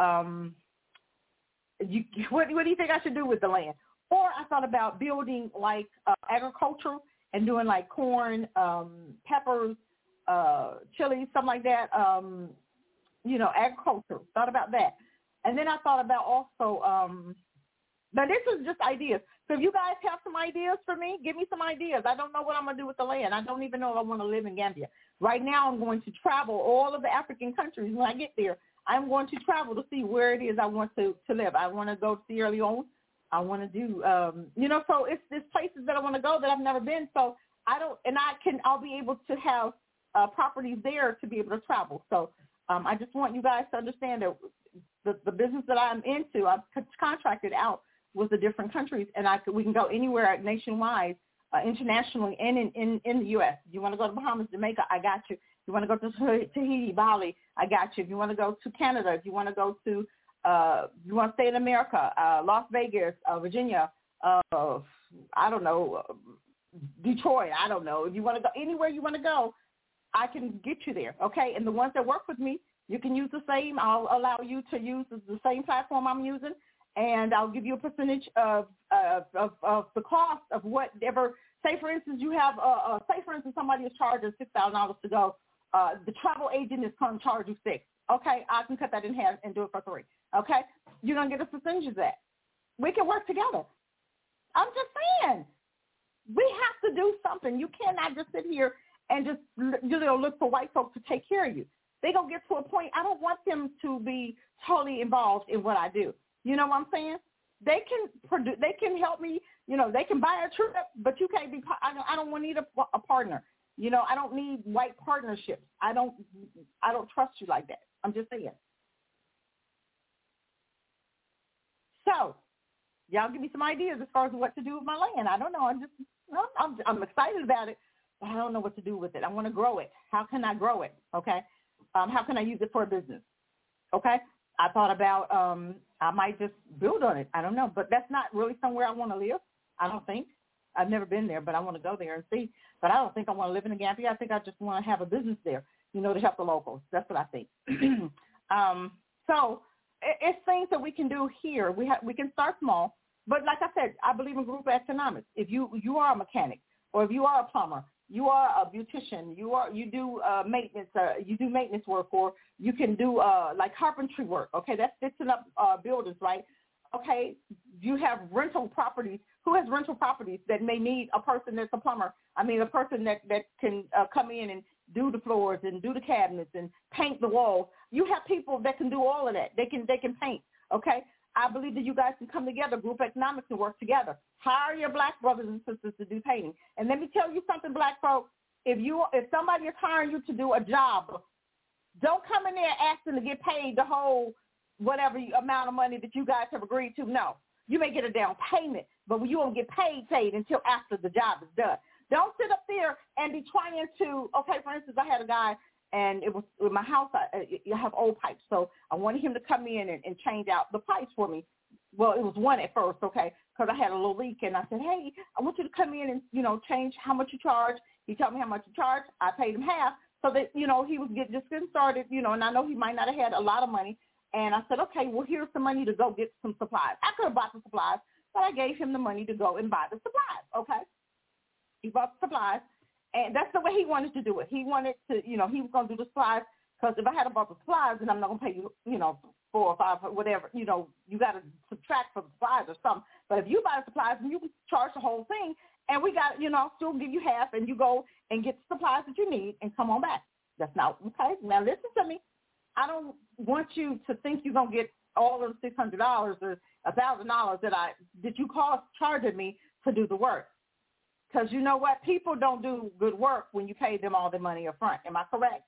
what do you think I should do with the land? Or I thought about building like agriculture and doing like corn, peppers, chilies, something like that. You know, agriculture. Thought about that. And then I thought about also, now this is just ideas. So if you guys have some ideas for me, give me some ideas. I don't know what I'm going to do with the land. I don't even know if I want to live in Gambia. Right now I'm going to travel all of the African countries. When I get there, I'm going to travel to see where it is I want to live. I want to go to Sierra Leone. I want to do, you know, so it's places that I want to go that I've never been. So I'll be able to have properties there to be able to travel. So I just want you guys to understand that the business that I'm into, I've contracted out with the different countries, and we can go anywhere nationwide, internationally, and in the U.S. If you want to go to Bahamas, Jamaica, I got you. If you want to go to Tahiti, Bali, I got you. If you want to go to Canada, if you want to go to, you want to stay in America, Las Vegas, Virginia, I don't know, Detroit, I don't know. If you want to go anywhere you want to go, I can get you there, okay? And the ones that work with me, you can use the same. I'll allow you to use the same platform I'm using, and I'll give you a percentage of the cost of whatever. Say, for instance, you have, somebody is charging $6,000 to go. The travel agent is going to charge you $6,000. Okay, I can cut that in half and do it for $3,000. Okay, you're going to get a percentage of that. We can work together. I'm just saying, we have to do something. You cannot just sit here and just look for white folks to take care of you. They're going to get to a point, I don't want them to be totally involved in what I do. You know what I'm saying? They can help me, you know, they can buy a trip, but you can't be, I don't need a partner. You know, I don't need white partnerships. I don't trust you like that. I'm just saying. So, y'all give me some ideas as far as what to do with my land. I don't know. I'm excited about it, but I don't know what to do with it. I want to grow it. How can I grow it? Okay. How can I use it for a business? Okay. I thought about I might just build on it. I don't know, but that's not really somewhere I want to live. I don't think. I've never been there, but I want to go there and see. But I don't think I want to live in the Gambia. I think I just want to have a business there, you know, to help the locals. That's what I think. So it's things that we can do here. We can start small, but like I said, I believe in group economics. If you are a mechanic, or if you are a plumber, you are a beautician, you do maintenance, you do maintenance work, or you can do like carpentry work. Okay, that's fixing up buildings, right? Okay, you have rental properties. Who has rental properties that may need a person that's a plumber? I mean, a person that can come in and do the floors and do the cabinets and paint the walls. You have people that can do all of that. They can paint. Okay, I believe that you guys can come together, group economics, and work together. Hire your black brothers and sisters to do painting. And let me tell you something, black folks. If somebody is hiring you to do a job, don't come in there asking to get paid the whole whatever amount of money that you guys have agreed to. No. You may get a down payment, but you won't get paid until after the job is done. Don't sit up there and be trying to, okay, for instance, I had a guy, and it was in my house, I have old pipes, so I wanted him to come in and change out the pipes for me. Well, it was one at first, okay, because I had a little leak, and I said, hey, I want you to come in and, you know, change how much you charge. He told me how much you charge. I paid him half so that, you know, he was just getting started, you know, and I know he might not have had a lot of money. And I said, okay, well, here's some money to go get some supplies. I could have bought the supplies, but I gave him the money to go and buy the supplies, okay? He bought the supplies, and that's the way he wanted to do it. He wanted to, you know, he was going to do the supplies, because if I had bought the supplies, then I'm not going to pay you, you know, 4 or 5 or whatever. You know, you got to subtract for the supplies or something. But if you buy the supplies, then you can charge the whole thing, and we got, you know, still give you half, and you go and get the supplies that you need and come on back. That's not, okay? Now listen to me. I don't want you to think you're going to get all of the $600 or $1,000 that you charging me to do the work. Because you know what? People don't do good work when you pay them all the money up front. Am I correct?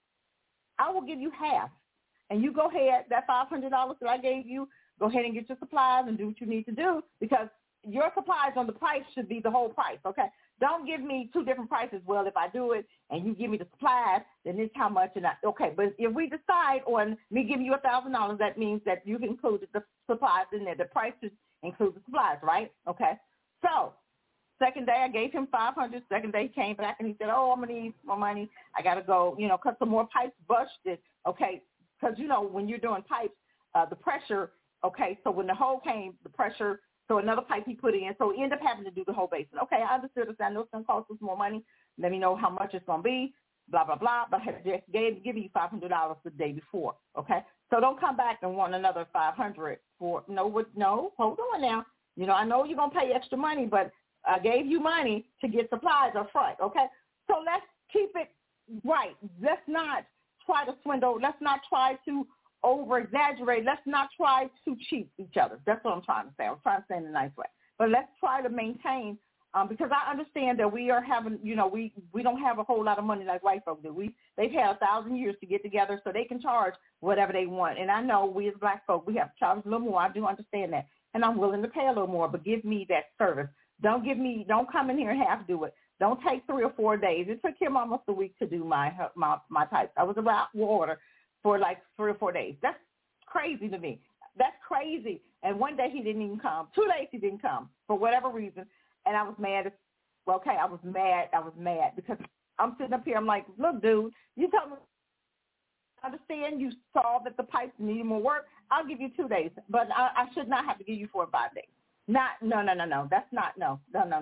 I will give you half. And you go ahead, that $500 that I gave you, go ahead and get your supplies and do what you need to do, because your supplies on the price should be the whole price, okay? Don't give me two different prices. Well, if I do it and you give me the supplies, then this how much. And okay, but if we decide on me giving you $1,000, that means that you've included the supplies in there. The prices include the supplies, right? Okay. So second day, I gave him $500. Second day, he came back and he said, oh, I'm going to need more money. I got to go, cut some more pipes busted. Okay. Because, when you're doing pipes, the pressure, okay, so when the hole came, the pressure, so another pipe he put in. So he ended up having to do the whole basin. Okay, I understood this. I know it's going to cost us more money. Let me know how much it's going to be, blah, blah, blah. But I had just give you $500 the day before, okay? So don't come back and want another $500 for, no, hold on now. I know you're going to pay extra money, but I gave you money to get supplies up front, okay? So let's keep it right. Let's not try to swindle. Let's not try to over-exaggerate. Let's not try to cheat each other. That's what I'm trying to say. I'm trying to say it in a nice way. But let's try to maintain, because I understand that we are having, we don't have a whole lot of money like white folks do. They've had 1,000 years to get together so they can charge whatever they want. And I know we as black folk, we have to charge a little more. I do understand that. And I'm willing to pay a little more, but give me that service. Don't come in here and half do it. Don't take 3 or 4 days. It took him almost a week to do my types. I was around water for like 3 or 4 days. That's crazy to me. That's crazy. And one day he didn't even come. 2 days he didn't come for whatever reason. And I was mad. I was mad because I'm sitting up here. I'm like, look, dude, you tell me, understand you saw that the pipes needed more work. I'll give you 2 days, but I should not have to give you 4 or 5 days. No. That's not, no.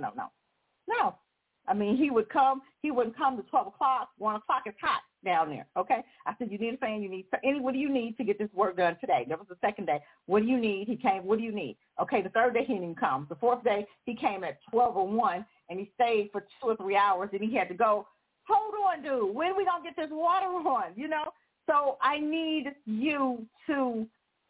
No. I mean, he wouldn't come to 12 o'clock, 1 o'clock. It's hot down there, okay? I said, you need a fan, what do you need to get this work done today? That was the second day. What do you need? He came, what do you need? Okay, the third day he didn't come. The fourth day he came at 12 or 1, and he stayed for 2 or 3 hours, and he had to go. Hold on, dude. When are we going to get this water on, So I need you to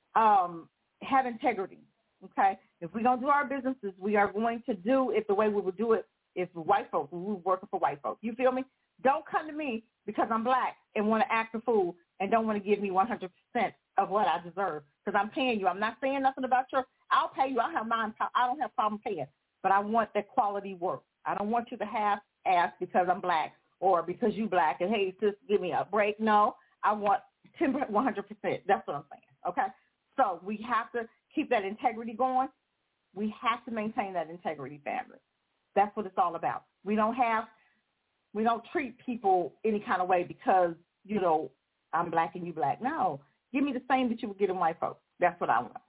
have integrity, okay? If we're going to do our businesses, we are going to do it the way we would do it if white folks, we were working for white folks. You feel me? Don't come to me because I'm black and want to act a fool and don't want to give me 100% of what I deserve because I'm paying you. I'm not saying nothing about I'll pay you. I don't have problem paying, but I want that quality work. I don't want you to half-ass because I'm black or because you black and, hey, sis, give me a break. No, I want 100%. That's what I'm saying, okay? So we have to keep that integrity going. We have to maintain that integrity, family. That's what it's all about. We don't treat people any kind of way because, I'm black and you black. No, give me the same that you would get in white folks. That's what I want.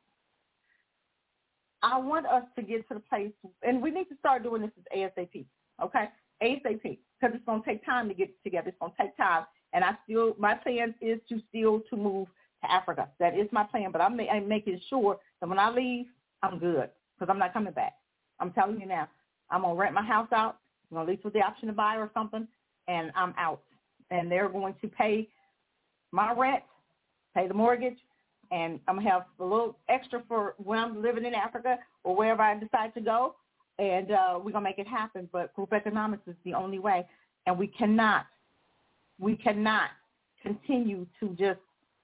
I want us to get to the place, and we need to start doing this as ASAP, okay? ASAP, because it's going to take time to get together. It's going to take time, and my plan is to move to Africa. That is my plan, but I'm making sure that when I leave, I'm good because I'm not coming back. I'm telling you now. I'm going to rent my house out. I'm going to lease with the option to buy or something, and I'm out. And they're going to pay my rent, pay the mortgage, and I'm going to have a little extra for when I'm living in Africa or wherever I decide to go, and we're going to make it happen. But group economics is the only way, and we cannot continue to just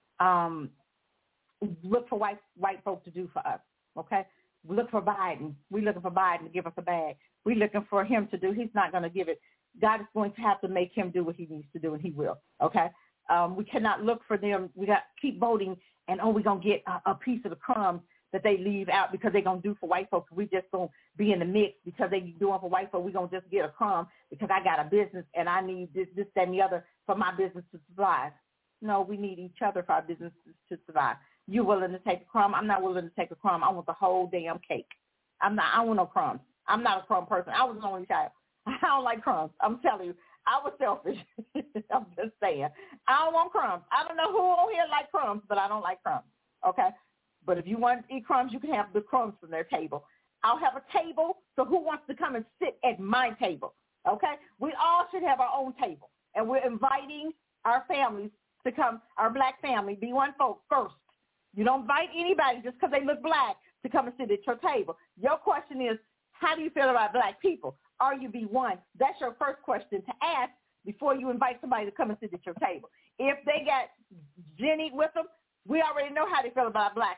look for white folk to do for us, okay? We look for Biden. We're looking for Biden to give us a bag. We're looking for him to do. He's not going to give it. God is going to have to make him do what he needs to do, and he will, okay? We cannot look for them. We got to keep voting, and, we're going to get a piece of the crumbs that they leave out because they're going to do for white folks. We just going to be in the mix because they doing for white folks. We're going to just get a crumb because I got a business, and I need this, that, and the other for my business to survive. No, we need each other for our businesses to survive. You're willing to take a crumb. I'm not willing to take a crumb. I want the whole damn cake. I want no crumbs. I'm not a crumb person. I was an only child. I don't like crumbs. I'm telling you, I was selfish. I'm just saying. I don't want crumbs. I don't know who on here like crumbs, but I don't like crumbs, okay? But if you want to eat crumbs, you can have the crumbs from their table. I'll have a table, so who wants to come and sit at my table, okay? We all should have our own table, and we're inviting our families to come, our black family, B1 folks first. You don't invite anybody just because they look black to come and sit at your table. Your question is, how do you feel about black people? Are you B1? That's your first question to ask before you invite somebody to come and sit at your table. If they got Jenny with them, we already know how they feel about black folks.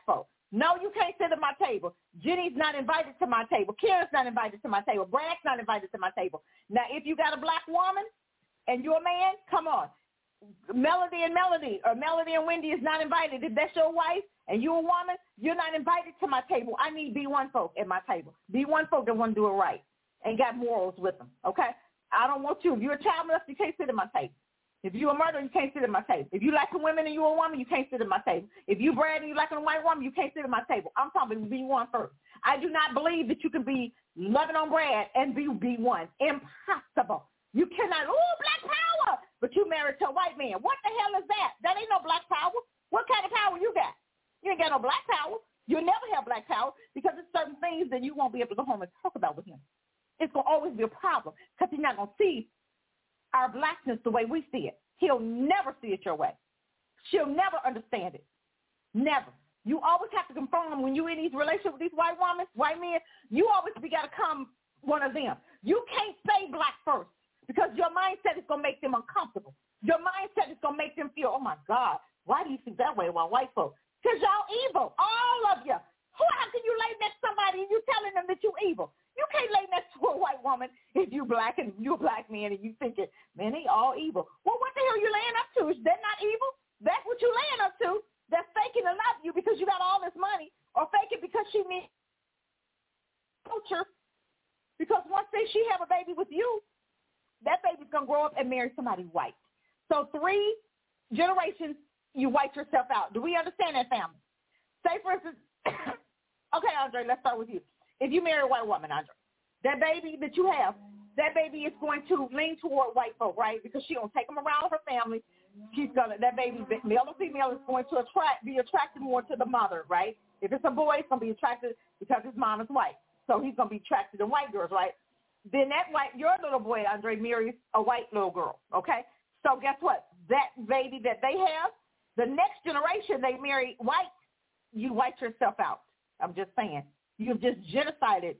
No, you can't sit at my table. Jenny's not invited to my table. Karen's not invited to my table. Brad's not invited to my table. Now, if you got a black woman and you're a man, come on. Melody and Wendy is not invited. If that's your wife and you're a woman, you're not invited to my table. I need B1 folk at my table. B1 folk that want to do it right and got morals with them, okay? I don't want you. If you're a child molester, you can't sit at my table. If you're a murderer, you can't sit at my table. If you like women and you're a woman, you can't sit at my table. If you Brad and you like a white woman, you can't sit at my table. I'm talking B1 first. I do not believe that you can be loving on Brad and be B1. Impossible. You cannot, black power, but you married to a white man. What the hell is that? That ain't no black power. What kind of power you got? You ain't got no black power. You'll never have black power because there's certain things that you won't be able to go home and talk about with him. It's going to always be a problem because he's not going to see our blackness the way we see it. He'll never see it your way. She'll never understand it. Never. You always have to confirm when you're in these relationships with these white women, white men, you always got to come one of them. You can't say black first because your mindset is going to make them uncomfortable. Your mindset is going to make them feel, oh, my God, why do you think that way about white folks? Because y'all evil, all of you. How can you lay next to somebody and you telling them that you're evil? You can't lay next to a white woman if you're black and you're a black man and you thinking, man, they all evil. Well, what the hell are you laying up to? Is that not evil? That's what you're laying up to. That's faking to love you because you got all this money, or faking because she needs culture. Because once she have a baby with you, that baby's going to grow up and marry somebody white. So 3 generations, you white yourself out. Do we understand that, family? Say, for instance, okay, Andre, let's start with you. If you marry a white woman, Andre, that baby that you have, that baby is going to lean toward white folk, right? Because she's going to take them around her family. That baby, male or female, is going to be attracted more to the mother, right? If it's a boy, it's going to be attracted because his mom is white. So he's going to be attracted to white girls, right? Then your little boy, Andre, marries a white little girl, okay? So guess what? That baby that they have, the next generation, they marry white. You white yourself out. I'm just saying. You've just genocided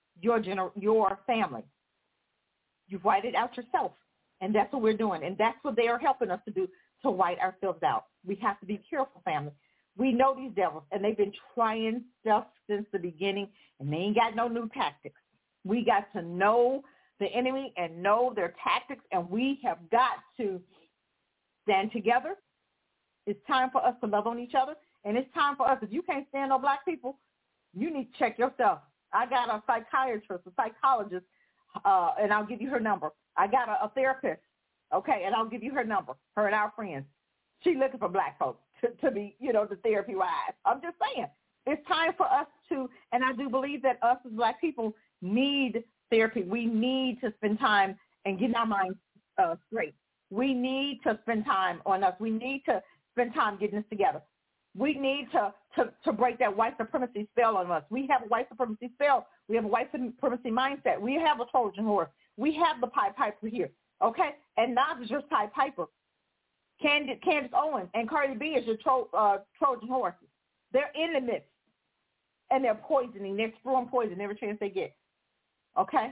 your family. You've whited out yourself. And that's what we're doing. And that's what they are helping us to do, to white ourselves out. We have to be careful, family. We know these devils, and they've been trying stuff since the beginning, and they ain't got no new tactics. We got to know the enemy and know their tactics, and we have got to stand together. It's time for us to love on each other, and it's time for us. If you can't stand no black people, you need to check yourself. I got a psychiatrist, a psychologist, and I'll give you her number. I got a therapist, okay, and I'll give you her number, her and our friends. She's looking for black folks to be, the therapy-wise. I'm just saying. It's time for us to, and I do believe that us as black people need therapy. We need to spend time and get our minds straight. We need to spend time on us. We need to spend time getting this together. We need to break that white supremacy spell on us. We have a white supremacy spell. We have a white supremacy mindset. We have a Trojan horse. We have the Pied Piper here, okay? And not just Pied Piper. Candace Owens and Cardi B is your Trojan horses. They're in the midst, and they're poisoning. They're throwing poison every chance they get, okay?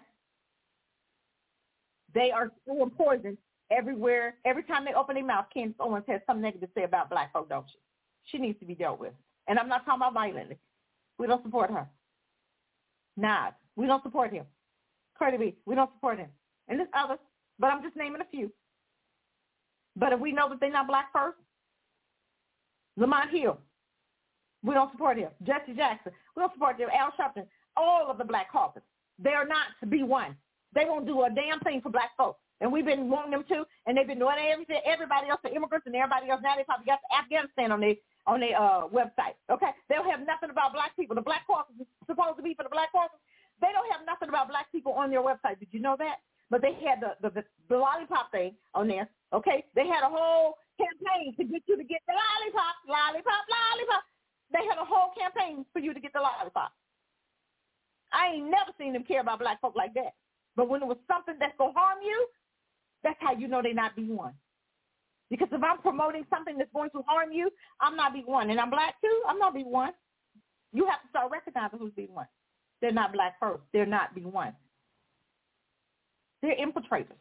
They are throwing poison everywhere. Every time they open their mouth, Candace Owens has something negative to say about black folk, don't she? She needs to be dealt with. And I'm not talking about violently. We don't support her. Nas, we don't support him. Cardi B, we don't support him. And there's others, but I'm just naming a few. But if we know that they're not black first, Lamont Hill, we don't support him. Jesse Jackson, we don't support him. Al Sharpton, all of the black caucus, they are not to be one. They won't do a damn thing for black folks. And we've been wanting them to, and they've been doing everything. Everybody else, the immigrants and everybody else, now they probably got Afghanistan on their website. Okay, they don't have nothing about black people. The black caucus is supposed to be for the black caucus. They don't have nothing about black people on their website. Did you know that? But they had the lollipop thing on there. Okay, they had a whole campaign to get you to get the lollipop, lollipop, lollipop. They had a whole campaign for you to get the lollipop. I ain't never seen them care about black folk like that. But when it was something that's going to harm you, that's how you know they're not B1. Because if I'm promoting something that's going to harm you, I'm not B1. And I'm black too, I'm not B1. You have to start recognizing who's B1. They're not black first. They're not B1. They're infiltrators.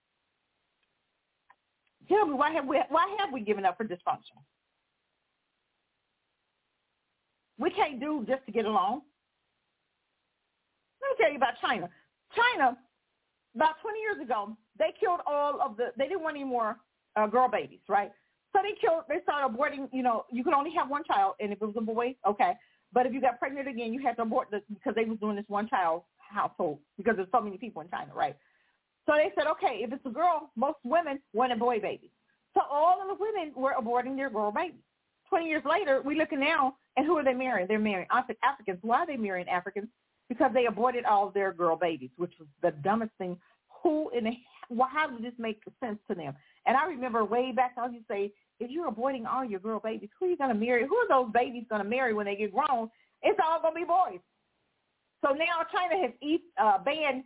Tell me, why have we given up for dysfunction? we can't do just to get along. Let me tell you about China. China, about 20 years ago, they killed they didn't want any more girl babies, right? So they started aborting, you could only have one child, and if it was a boy, okay. But if you got pregnant again, you had to abort because they was doing this one-child household because there's so many people in China, right? So they said, okay, if it's a girl, most women want a boy baby. So all of the women were aborting their girl babies. 20 years later, we're looking now, and who are they marrying? They're marrying Africans. Why are they marrying Africans? Because they aborted all of their girl babies, which was the dumbest thing. How did this make sense to them? And I remember way back, I used to say, if you're aborting all your girl babies, who are you going to marry? Who are those babies going to marry when they get grown? It's all going to be boys. So now China has banned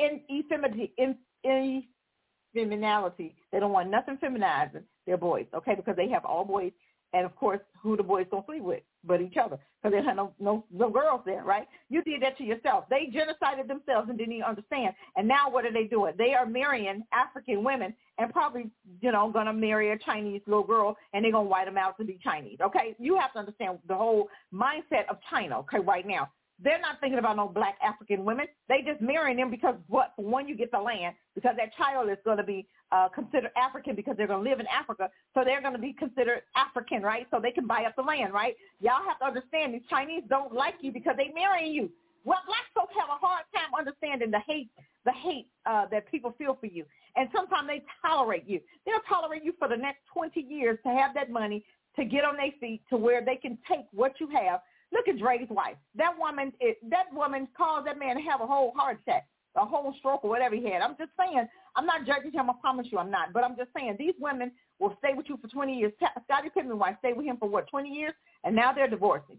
femininity. They don't want nothing feminizing their boys, okay, because they have all boys. And, of course, who the boys don't sleep with but each other because they have no girls there, right? You did that to yourself. They genocided themselves and didn't even understand. And now what are they doing? They are marrying African women and probably, going to marry a Chinese little girl, and they're going to white them out to be Chinese, okay? You have to understand the whole mindset of China, okay, right now. They're not thinking about no black African women. They just marrying them because, one, you get the land, because that child is going to be considered African because they're going to live in Africa, so they're going to be considered African, right? So they can buy up the land, right? Y'all have to understand these Chinese don't like you because they marrying you. Well, black folks have a hard time understanding the hate that people feel for you. And sometimes they tolerate you. They'll tolerate you for the next 20 years to have that money to get on their feet to where they can take what you have. Look at Dre's wife. That woman caused that man to have a whole heart attack, a whole stroke or whatever he had. I'm just saying, I'm not judging him. I promise you I'm not. But I'm just saying, these women will stay with you for 20 years. Scottie Pippen's wife stayed with him for, 20 years? And now they're divorcing.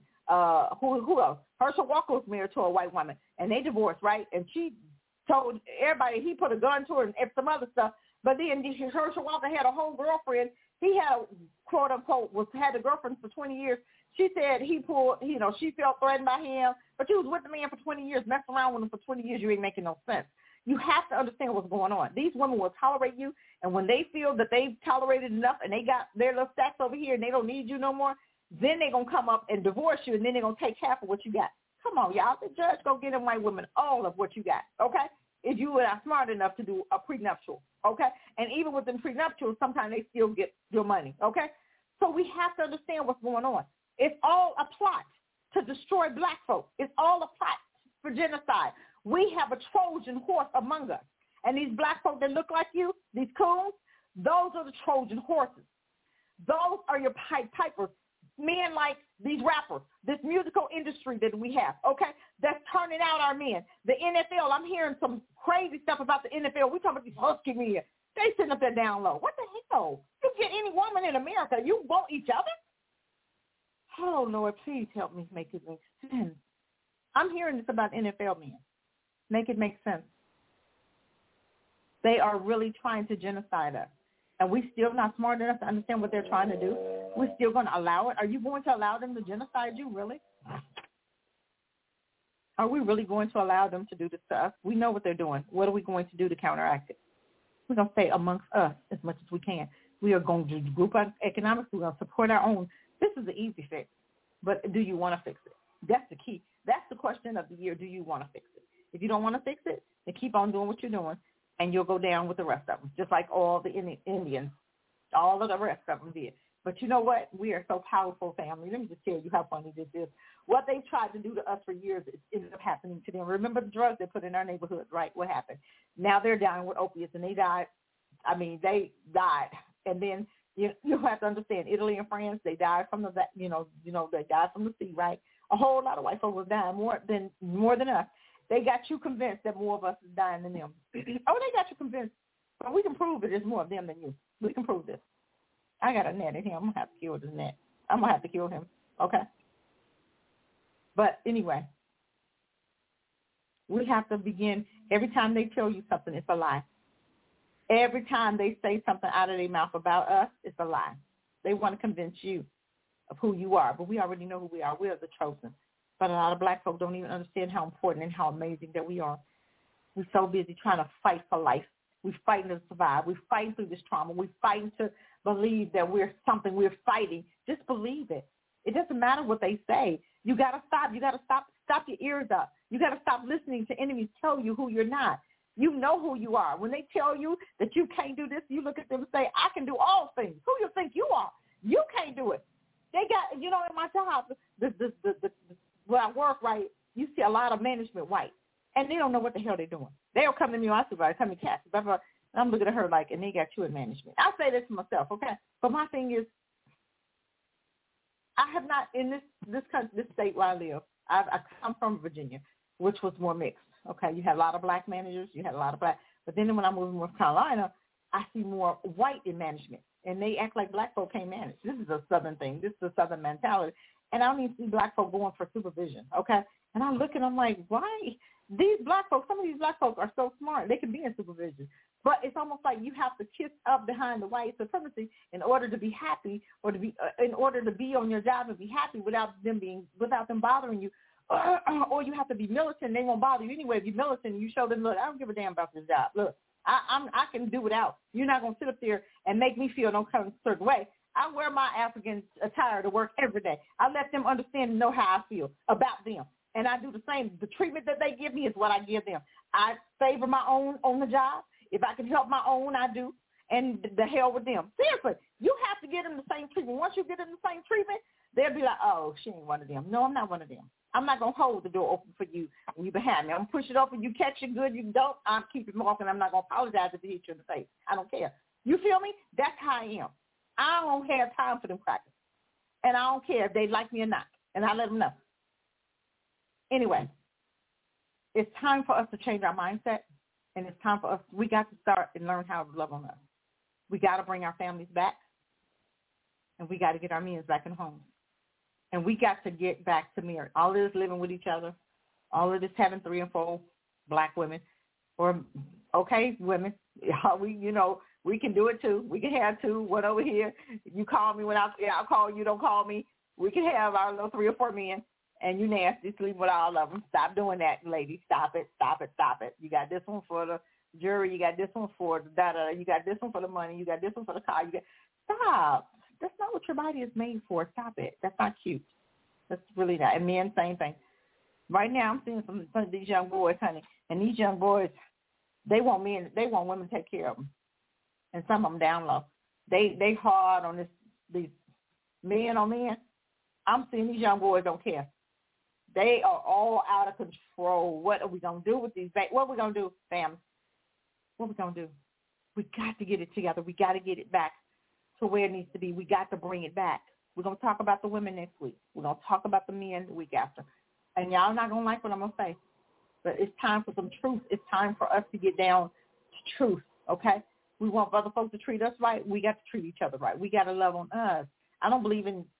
Who else? Herschel Walker was married to a white woman, and they divorced, right? And she told everybody, he put a gun to her and some other stuff. But then Herschel Walker had a whole girlfriend. He had, quote unquote, had a girlfriend for 20 years. She said she felt threatened by him, but you was with the man for 20 years, messing around with him for 20 years. You ain't making no sense. You have to understand what's going on. These women will tolerate you, and when they feel that they've tolerated enough and they got their little stacks over here and they don't need you no more, then they're going to come up and divorce you, and then they're going to take half of what you got. Come on, y'all. The judge going to get them white women all of what you got, okay? If you are not smart enough to do a prenuptial, okay? And even with the prenuptial, sometimes they still get your money, okay? So we have to understand what's going on. It's all a plot to destroy black folks. It's all a plot for genocide. We have a Trojan horse among us. And these black folks that look like you, these coons, those are the Trojan horses. Those are your Pied Pipers. Men like these rappers, this musical industry that we have, okay, that's turning out our men. The NFL, I'm hearing some crazy stuff about the NFL. We're talking about these husky men. They sitting up there down low. What the hell? You get any woman in America, you want each other? Oh, Lord, please help me make it make sense. I'm hearing this about NFL men. Make it make sense. They are really trying to genocide us. And we still not smart enough to understand what they're trying to do. We're still going to allow it. Are you going to allow them to genocide you, really? Are we really going to allow them to do this to us? We know what they're doing. What are we going to do to counteract it? We're going to stay amongst us as much as we can. We are going to group our economics. We're going to support our own. This is the easy fix. But do you want to fix it? That's the key. That's the question of the year. Do you want to fix it? If you don't want to fix it, then keep on doing what you're doing, and you'll go down with the rest of them, just like all the Indians, all of the rest of them did. But you know what? We are so powerful, family. Let me just tell you how funny this is. What they've tried to do to us for years is ended up happening to them. Remember the drugs they put in our neighborhoods, right? What happened? Now they're dying with opiates, and they died. They died. And then you have to understand, Italy and France, they died from the, they died from the sea, right? A whole lot of white folks was dying more than us. They got you convinced that more of us is dying than them. They got you convinced. But we can prove it. There's more of them than you. We can prove this. I got a net in here. I'm going to have to kill this net. I'm going to have to kill him. Okay? But anyway, we have to begin. Every time they tell you something, it's a lie. Every time they say something out of their mouth about us, it's a lie. They want to convince you of who you are. But we already know who we are. We are the chosen. But a lot of black folk don't even understand how important and how amazing that we are. We're so busy trying to fight for life. We're fighting to survive. We're fighting through this trauma. We're fighting to believe that we're something. We're fighting. Just believe it. It doesn't matter what they say. You got to stop. You got to stop your ears up. You got to stop listening to enemies tell you who you're not. You know who you are. When they tell you that you can't do this, you look at them and say, I can do all things. Who you think you are? You can't do it. They got, you know, in my job, where I work, right, you see a lot of management white, and they don't know what the hell they're doing. They'll come to me, I supervisor, come to Cass. I'm looking at her like, and they got you in management. I say this to myself, okay? But my thing is, I have not, in this country, this state where I live, I come from Virginia, which was more mixed, okay? You had a lot of black managers, you had a lot of black, but then when I moved to North Carolina, I see more white in management, and they act like black folk can't manage. This is a Southern thing. This is a Southern mentality, and I don't even see black folk going for supervision, okay? And I look and I'm like, why? These black folks, some of these black folks are so smart. They can be in supervision. But it's almost like you have to kiss up behind the white supremacy in order to be happy, or to be in order to be on your job and be happy without them bothering you. Or you have to be militant. They won't bother you anyway. If you're militant, you show them, look, I don't give a damn about this job. Look, I can do without. You're not going to sit up there and make me feel no kind of certain way. I wear my African attire to work every day. I let them understand and know how I feel about them. And I do the same. The treatment that they give me is what I give them. I favor my own on the job. If I can help my own, I do. And the hell with them. Seriously, you have to get them the same treatment. Once you get them the same treatment, they'll be like, oh, she ain't one of them. No, I'm not one of them. I'm not going to hold the door open for you when you behind me. I'm going to push it open. You catch it good. You don't, I'm keep it walking. I'm not going to apologize if you hit you in the face. I don't care. You feel me? That's how I am. I don't have time for them crackers. And I don't care if they like me or not. And I let them know. Anyway, it's time for us to change our mindset. And it's time for us, we got to start and learn how to love on us. We got to bring our families back. And we got to get our men back in homes. And we got to get back to marriage. All of this living with each other, all of this having 3 and 4 black women, or, okay, women, we can do it too. We can have 2, one over here. You call me when I'll call you, don't call me. We can have our little 3 or 4 men, and you nasty, sleep with all of them. Stop doing that, ladies. Stop it. You got this one for the jury. You got this one for the da-da. You got this one for the money. You got this one for the car. Stop. That's not what your body is made for. Stop it. That's not cute. That's really not. And men, same thing. Right now, I'm seeing some of these young boys, honey, and these young boys, they want women to take care of them, and some of them down low. They hard on these men on men. I'm seeing these young boys don't care. They are all out of control. What are we gonna do with these? What are we gonna do, fam? What are we gonna do? We got to get it together. We got to get it back to where it needs to be. We got to bring it back. We're going to talk about the women next week. We're going to talk about the men the week after. And y'all not going to like what I'm going to say. But it's time for some truth. It's time for us to get down to truth, okay? We want other folks to treat us right. We got to treat each other right. We got to love on us. I don't believe in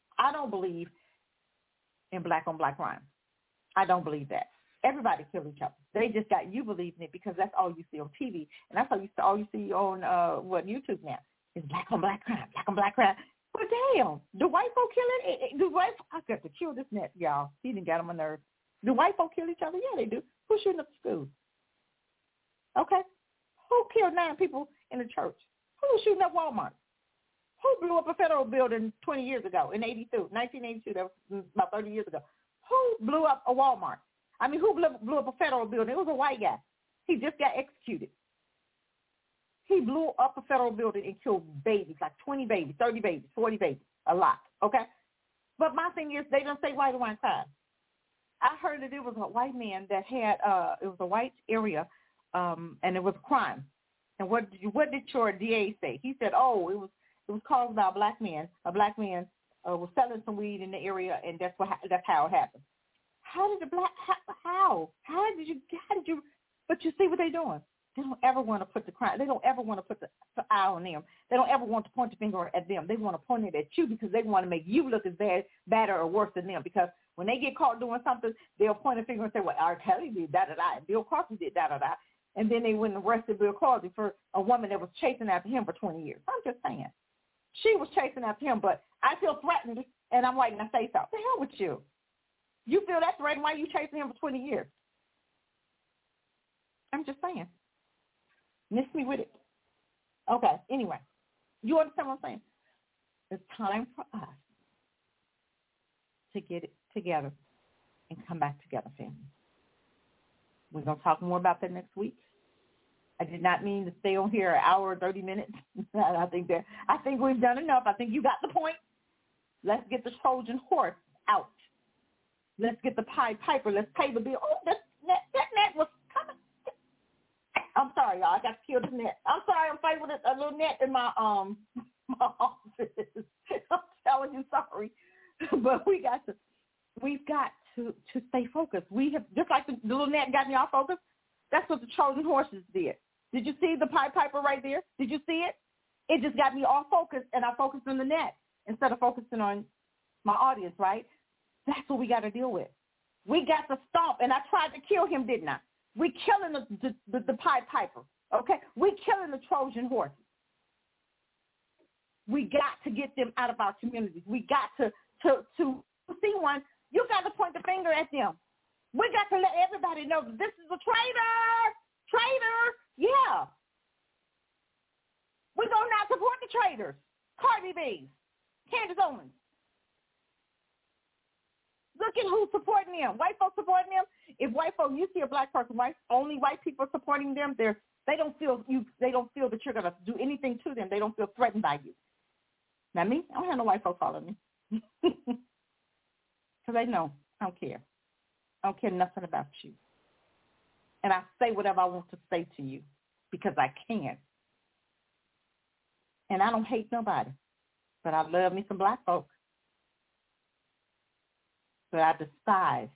black on black crime. I don't believe that. Everybody kill each other. They just got you believing it because that's all you see on TV. And that's all you see on YouTube now. It's black on black crime, black on black crime. But damn, do white folk kill it? I got to kill this net, y'all. He didn't get on my nerves. Do white folk kill each other? Yeah, they do. Who's shooting up the school? Okay. Who killed 9 people in the church? Who was shooting up Walmart? Who blew up a federal building 20 years ago in 1982? That was about 30 years ago. Who blew up a Walmart? Who blew up a federal building? It was a white guy. He just got executed. He blew up a federal building and killed babies, like 20 babies, 30 babies, 40 babies, a lot, okay? But my thing is, they don't say white on white crime. I heard that it was a white man that had, it was a white area, and it was a crime. And what did your DA say? He said, it was caused by a black man. A black man was selling some weed in the area, and that's how it happened. How did you, but you see what they're doing. They don't ever want to put the crime. They don't ever want to put the eye on them. They don't ever want to point the finger at them. They want to point it at you because they want to make you look as bad or worse than them. Because when they get caught doing something, they'll point a finger and say, well, R. Kelly did da-da-da. Bill Cosby did da-da-da. And then they went and arrested Bill Cosby for a woman that was chasing after him for 20 years. I'm just saying. She was chasing after him, but I feel threatened, and I'm like, now say so. The hell with you. You feel that threatened? Why are you chasing him for 20 years? I'm just saying. Miss me with it. Okay, anyway. You understand what I'm saying? It's time for us to get it together and come back together, family. We're going to talk more about that next week. I did not mean to stay on here an hour or 30 minutes. I think we've done enough. I think you got the point. Let's get the Trojan horse out. Let's get the Pied Piper. Let's pay the bill. Oh, that net was coming. I'm sorry, y'all. I got to kill the net. I'm sorry. I'm fighting with a little net in my my office. I'm telling you, sorry. But we've got to stay focused. We have, just like the little net got me off focus, that's what the Trojan horses did. Did you see the Pied Piper right there? Did you see it? It just got me off focus, and I focused on the net instead of focusing on my audience, right? That's what we got to deal with. We got to stomp, and I tried to kill him, didn't I? We killing the Pied Piper, okay? We killing the Trojan horses. We got to get them out of our communities. We got to see one. You got to point the finger at them. We got to let everybody know that this is a traitor. Traitor. Yeah. We're going to not support the traitors. Cardi B, Candace Owens. Look at who's supporting them. White folks supporting them. If white folks, you see a black person, only white people supporting them, they don't feel that you're going to do anything to them. They don't feel threatened by you. Now me, I don't have no white folks following me. Because they know I don't care. I don't care nothing about you. And I say whatever I want to say to you because I can. And I don't hate nobody. But I love me some black folks. But I despise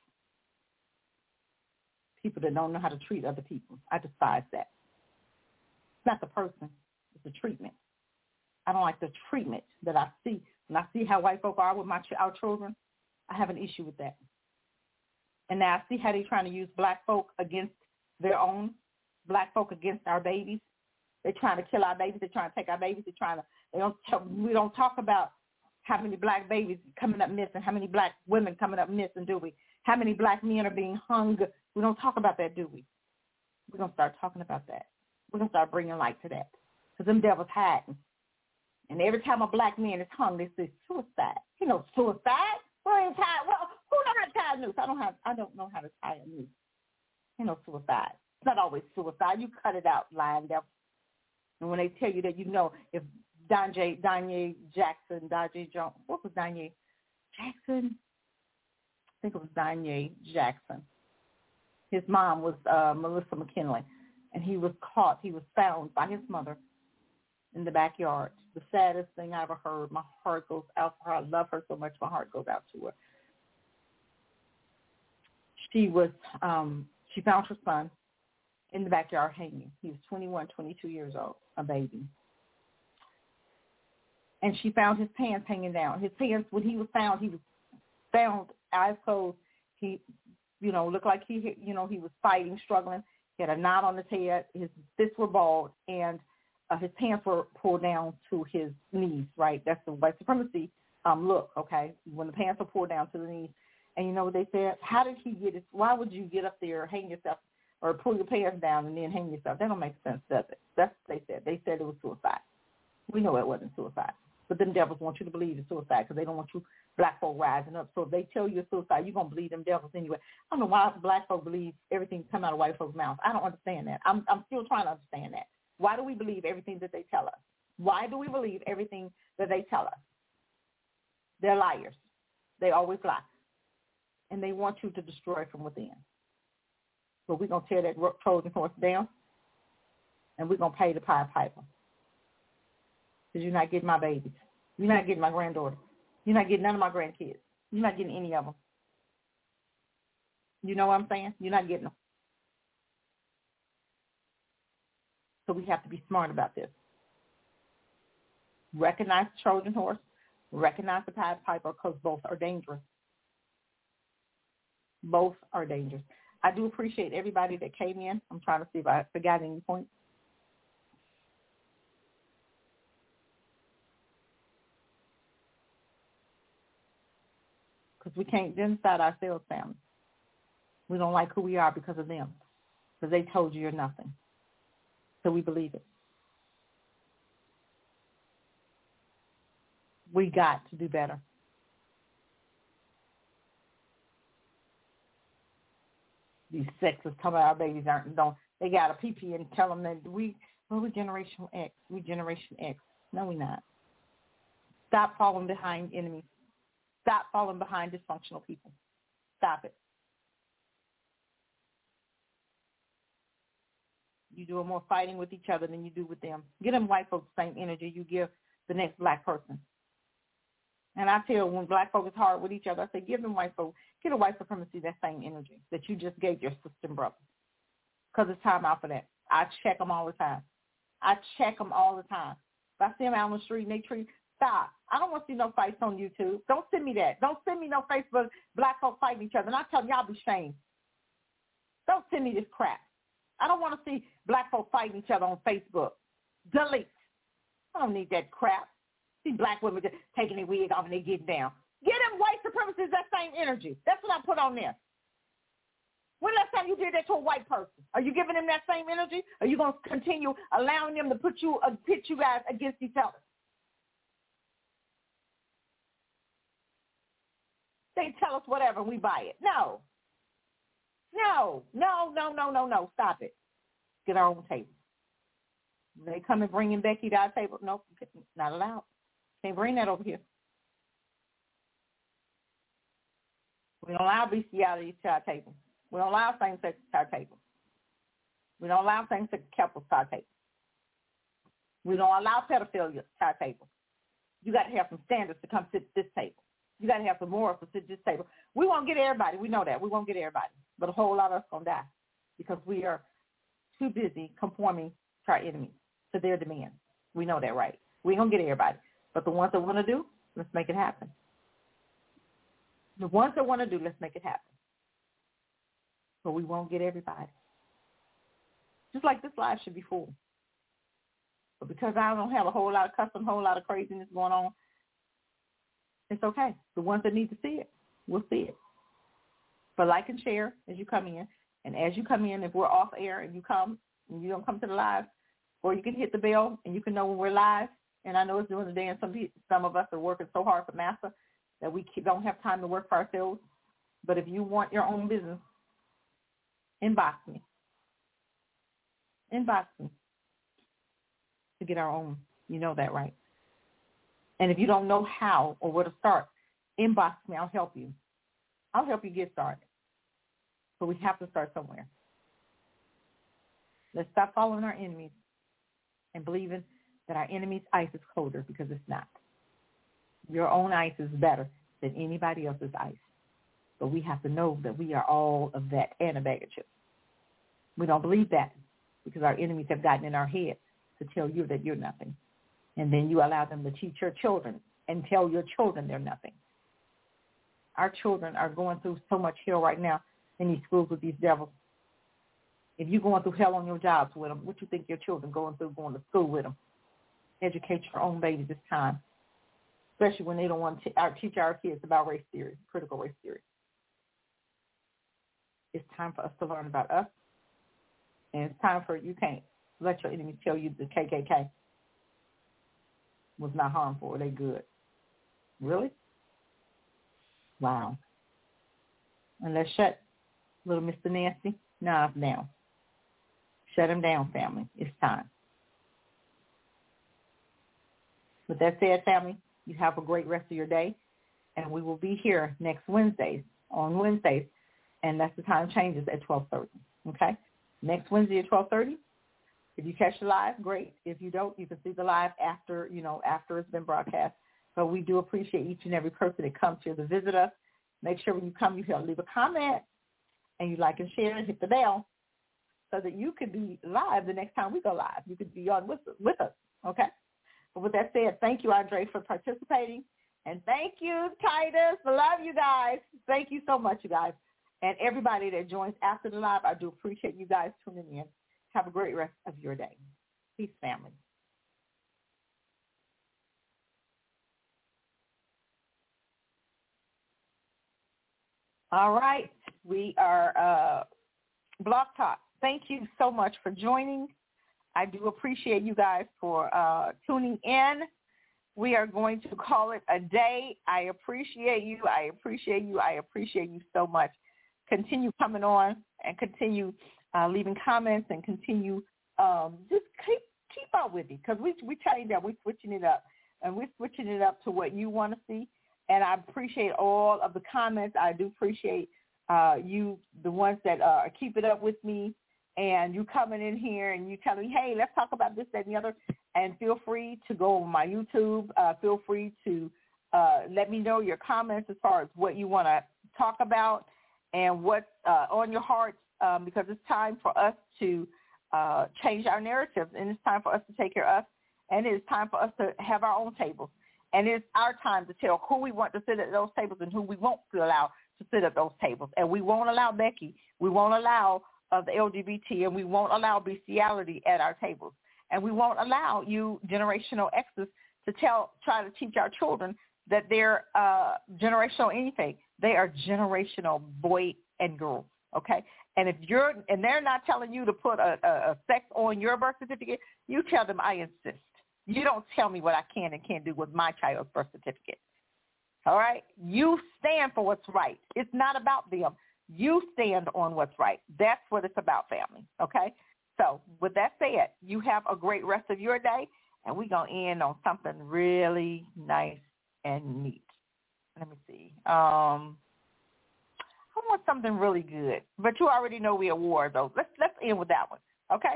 people that don't know how to treat other people. I despise that. It's not the person. It's the treatment. I don't like the treatment that I see. When I see how white folk are with our children, I have an issue with that. And now I see how they're trying to use black folk against their own, black folk against our babies. They're trying to kill our babies. They're trying to take our babies. We don't talk about how many black babies coming up missing, how many black women coming up missing, do we? How many black men are being hung? We don't talk about that, do we? We're going to start talking about that. We're going to start bringing light to that. Because them devils hiding. And every time a black man is hung, they say suicide. You know, suicide? Well, who knows how to tie a noose? I don't know how to tie a noose. You know, suicide. It's not always suicide. You cut it out, lying devil. And when they tell you that, you know, if Danye Jackson, Danye Jones, what was Danye Jackson? I think it was Danye Jackson. His mom was Melissa McKinley, and he was caught. He was found by his mother in the backyard. The saddest thing I ever heard. My heart goes out for her. I love her so much. My heart goes out to her. She found her son in the backyard hanging. He was 21, 22 years old, a baby. And she found his pants hanging down. His pants, when he was found eyes closed. He, looked like he was fighting, struggling. He had a knot on his head. His fists were bald, and his pants were pulled down to his knees, right? That's the white supremacy look, okay? When the pants are pulled down to the knees. And you know what they said? How did he get it? Why would you get up there, hang yourself, or pull your pants down and then hang yourself? That don't make sense, does it? That's what they said. They said it was suicide. We know it wasn't suicide. But them devils want you to believe it's suicide because they don't want you black folk rising up. So if they tell you it's suicide, you're going to believe them devils anyway. I don't know why black folk believe everything come out of white folks' mouths. I don't understand that. I'm still trying to understand that. Why do we believe everything that they tell us? Why do we believe everything that they tell us? They're liars. They always lie. And they want you to destroy from within. So we're going to tear that Trojan horse down, and we're going to pay the Pied Piper. Because you're not getting my babies. You're not getting my granddaughter. You're not getting none of my grandkids. You're not getting any of them. You know what I'm saying? You're not getting them. So we have to be smart about this. Recognize the Trojan horse. Recognize the Pied Piper, because both are dangerous. Both are dangerous. I do appreciate everybody that came in. I'm trying to see if I forgot any points. Because we can't genocide ourselves, family. We don't like who we are because of them. Because they told you you're nothing. So we believe it. We got to do better. these sexes tell our babies don't. They got a PP and tell them that we're Generation X. We Generation X. No, we're not. Stop falling behind enemies. Stop falling behind dysfunctional people. Stop it. You do more fighting with each other than you do with them. Get them white folks the same energy you give the next black person. And I tell when black folks is hard with each other, I say give them white folks, get a white supremacy that same energy that you just gave your sister and brother. Because it's time out for that. I check them all the time. If I see them out on the street and they treat, stop. I don't want to see no fights on YouTube. Don't send me that. Don't send me no Facebook black folks fighting each other. And I tell them, y'all be shamed. Don't send me this crap. I don't want to see black folks fighting each other on Facebook. Delete. I don't need that crap. See black women just taking their wig off and they getting down. Get them white supremacists that same energy. That's what I put on there. When last time you did that to a white person? Are you giving them that same energy? Are you going to continue allowing them to pit you guys against each other? They tell us whatever, we buy it. No. Stop it. Get our own table. They come and bring in Becky to our table. Nope, not allowed. Can't bring that over here. We don't allow bestiality to our table. We don't allow same-sex to our table. We don't allow same-sex couples to our table. We don't allow pedophilia to our table. You got to have some standards to come sit at this table. You got to have some morals to sit at this table. We won't get everybody. We know that. We won't get everybody. But a whole lot of us going to die because we are too busy conforming to our enemies, to their demands. We know that, right? We ain't going to get everybody. But the ones that want to do, let's make it happen. The ones that want to do, let's make it happen. But we won't get everybody. Just like this live should be full. But because I don't have a whole lot of custom, whole lot of craziness going on, it's okay. The ones that need to see it, we'll see it. But like and share as you come in. And as you come in, if we're off air and you come and you don't come to the live, or you can hit the bell and you can know when we're live. And I know it's during the day and some of us are working so hard for Massa that we don't have time to work for ourselves. But if you want your own business, inbox me. Inbox me to get our own. You know that, right? And if you don't know how or where to start, inbox me. I'll help you. I'll help you get started. But we have to start somewhere. Let's stop following our enemies and believing that our enemy's ice is colder, because it's not. Your own ice is better than anybody else's ice. But we have to know that we are all of that and a bag of chips. We don't believe that because our enemies have gotten in our heads to tell you that you're nothing. And then you allow them to teach your children and tell your children they're nothing. Our children are going through so much hell right now in these schools with these devils. If you're going through hell on your jobs with them, what you think your children going through going to school with them? Educate your own babies this time, especially when they don't want to teach our kids about race theory, critical race theory. It's time for us to learn about us, and it's time for you can't let your enemies tell you the KKK was not harmful or they good. Really? Wow. And let's shut little Mr. Nasty Nas down. Shut him down, family. It's time. With that said, family, you have a great rest of your day, and we will be here next Wednesday, and that's the time changes at 12:30, okay? Next Wednesday at 12:30. If you catch the live, great. If you don't, you can see the live after it's been broadcast. But we do appreciate each and every person that comes here to visit us. Make sure when you come, you leave a comment, and you like and share and hit the bell so that you could be live the next time we go live. You could be on with us, okay? But with that said, thank you, Andre, for participating. And thank you, Titus. I love you guys. Thank you so much, you guys. And everybody that joins after the live, I do appreciate you guys tuning in. Have a great rest of your day. Peace, family. All right. We are Blog Talk. Thank you so much for joining. I do appreciate you guys for tuning in. We are going to call it a day. I appreciate you. I appreciate you. I appreciate you so much. continue coming on and continue leaving comments and continue just keep up with it, because we telling you that we're switching it up, and we're switching it up to what you want to see. And I appreciate all of the comments. I do appreciate you, the ones that keep it up with me, and you coming in here and you telling me, hey, let's talk about this, that, and the other. And feel free to go on my YouTube. Feel free to let me know your comments as far as what you want to talk about and what's on your heart, because it's time for us to change our narratives, and it's time for us to take care of us, and it's time for us to have our own tables. And it's our time to tell who we want to sit at those tables and who we won't allow to sit at those tables. And we won't allow Becky, we won't allow the LGBT, and we won't allow bestiality at our tables. And we won't allow you generational X's to try to teach our children that they're generational anything. They are generational boy and girl, okay? And if they're not telling you to put a sex on your birth certificate, you tell them I insist. You don't tell me what I can and can't do with my child's birth certificate. All right? You stand for what's right. It's not about them. You stand on what's right. That's what it's about, family. Okay? So with that said, you have a great rest of your day, and we're going to end on something really nice and neat. Let me see. I want something really good, but you already know we at war, though. Let's end with that one. Okay?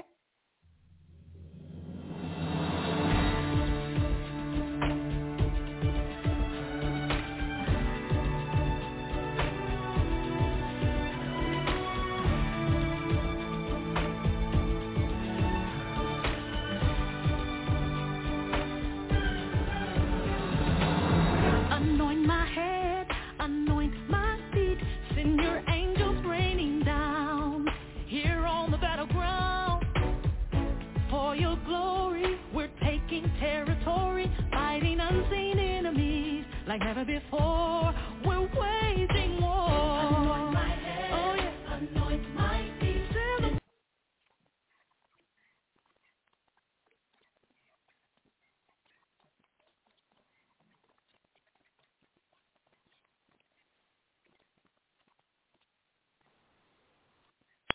Territory, fighting unseen enemies like never before.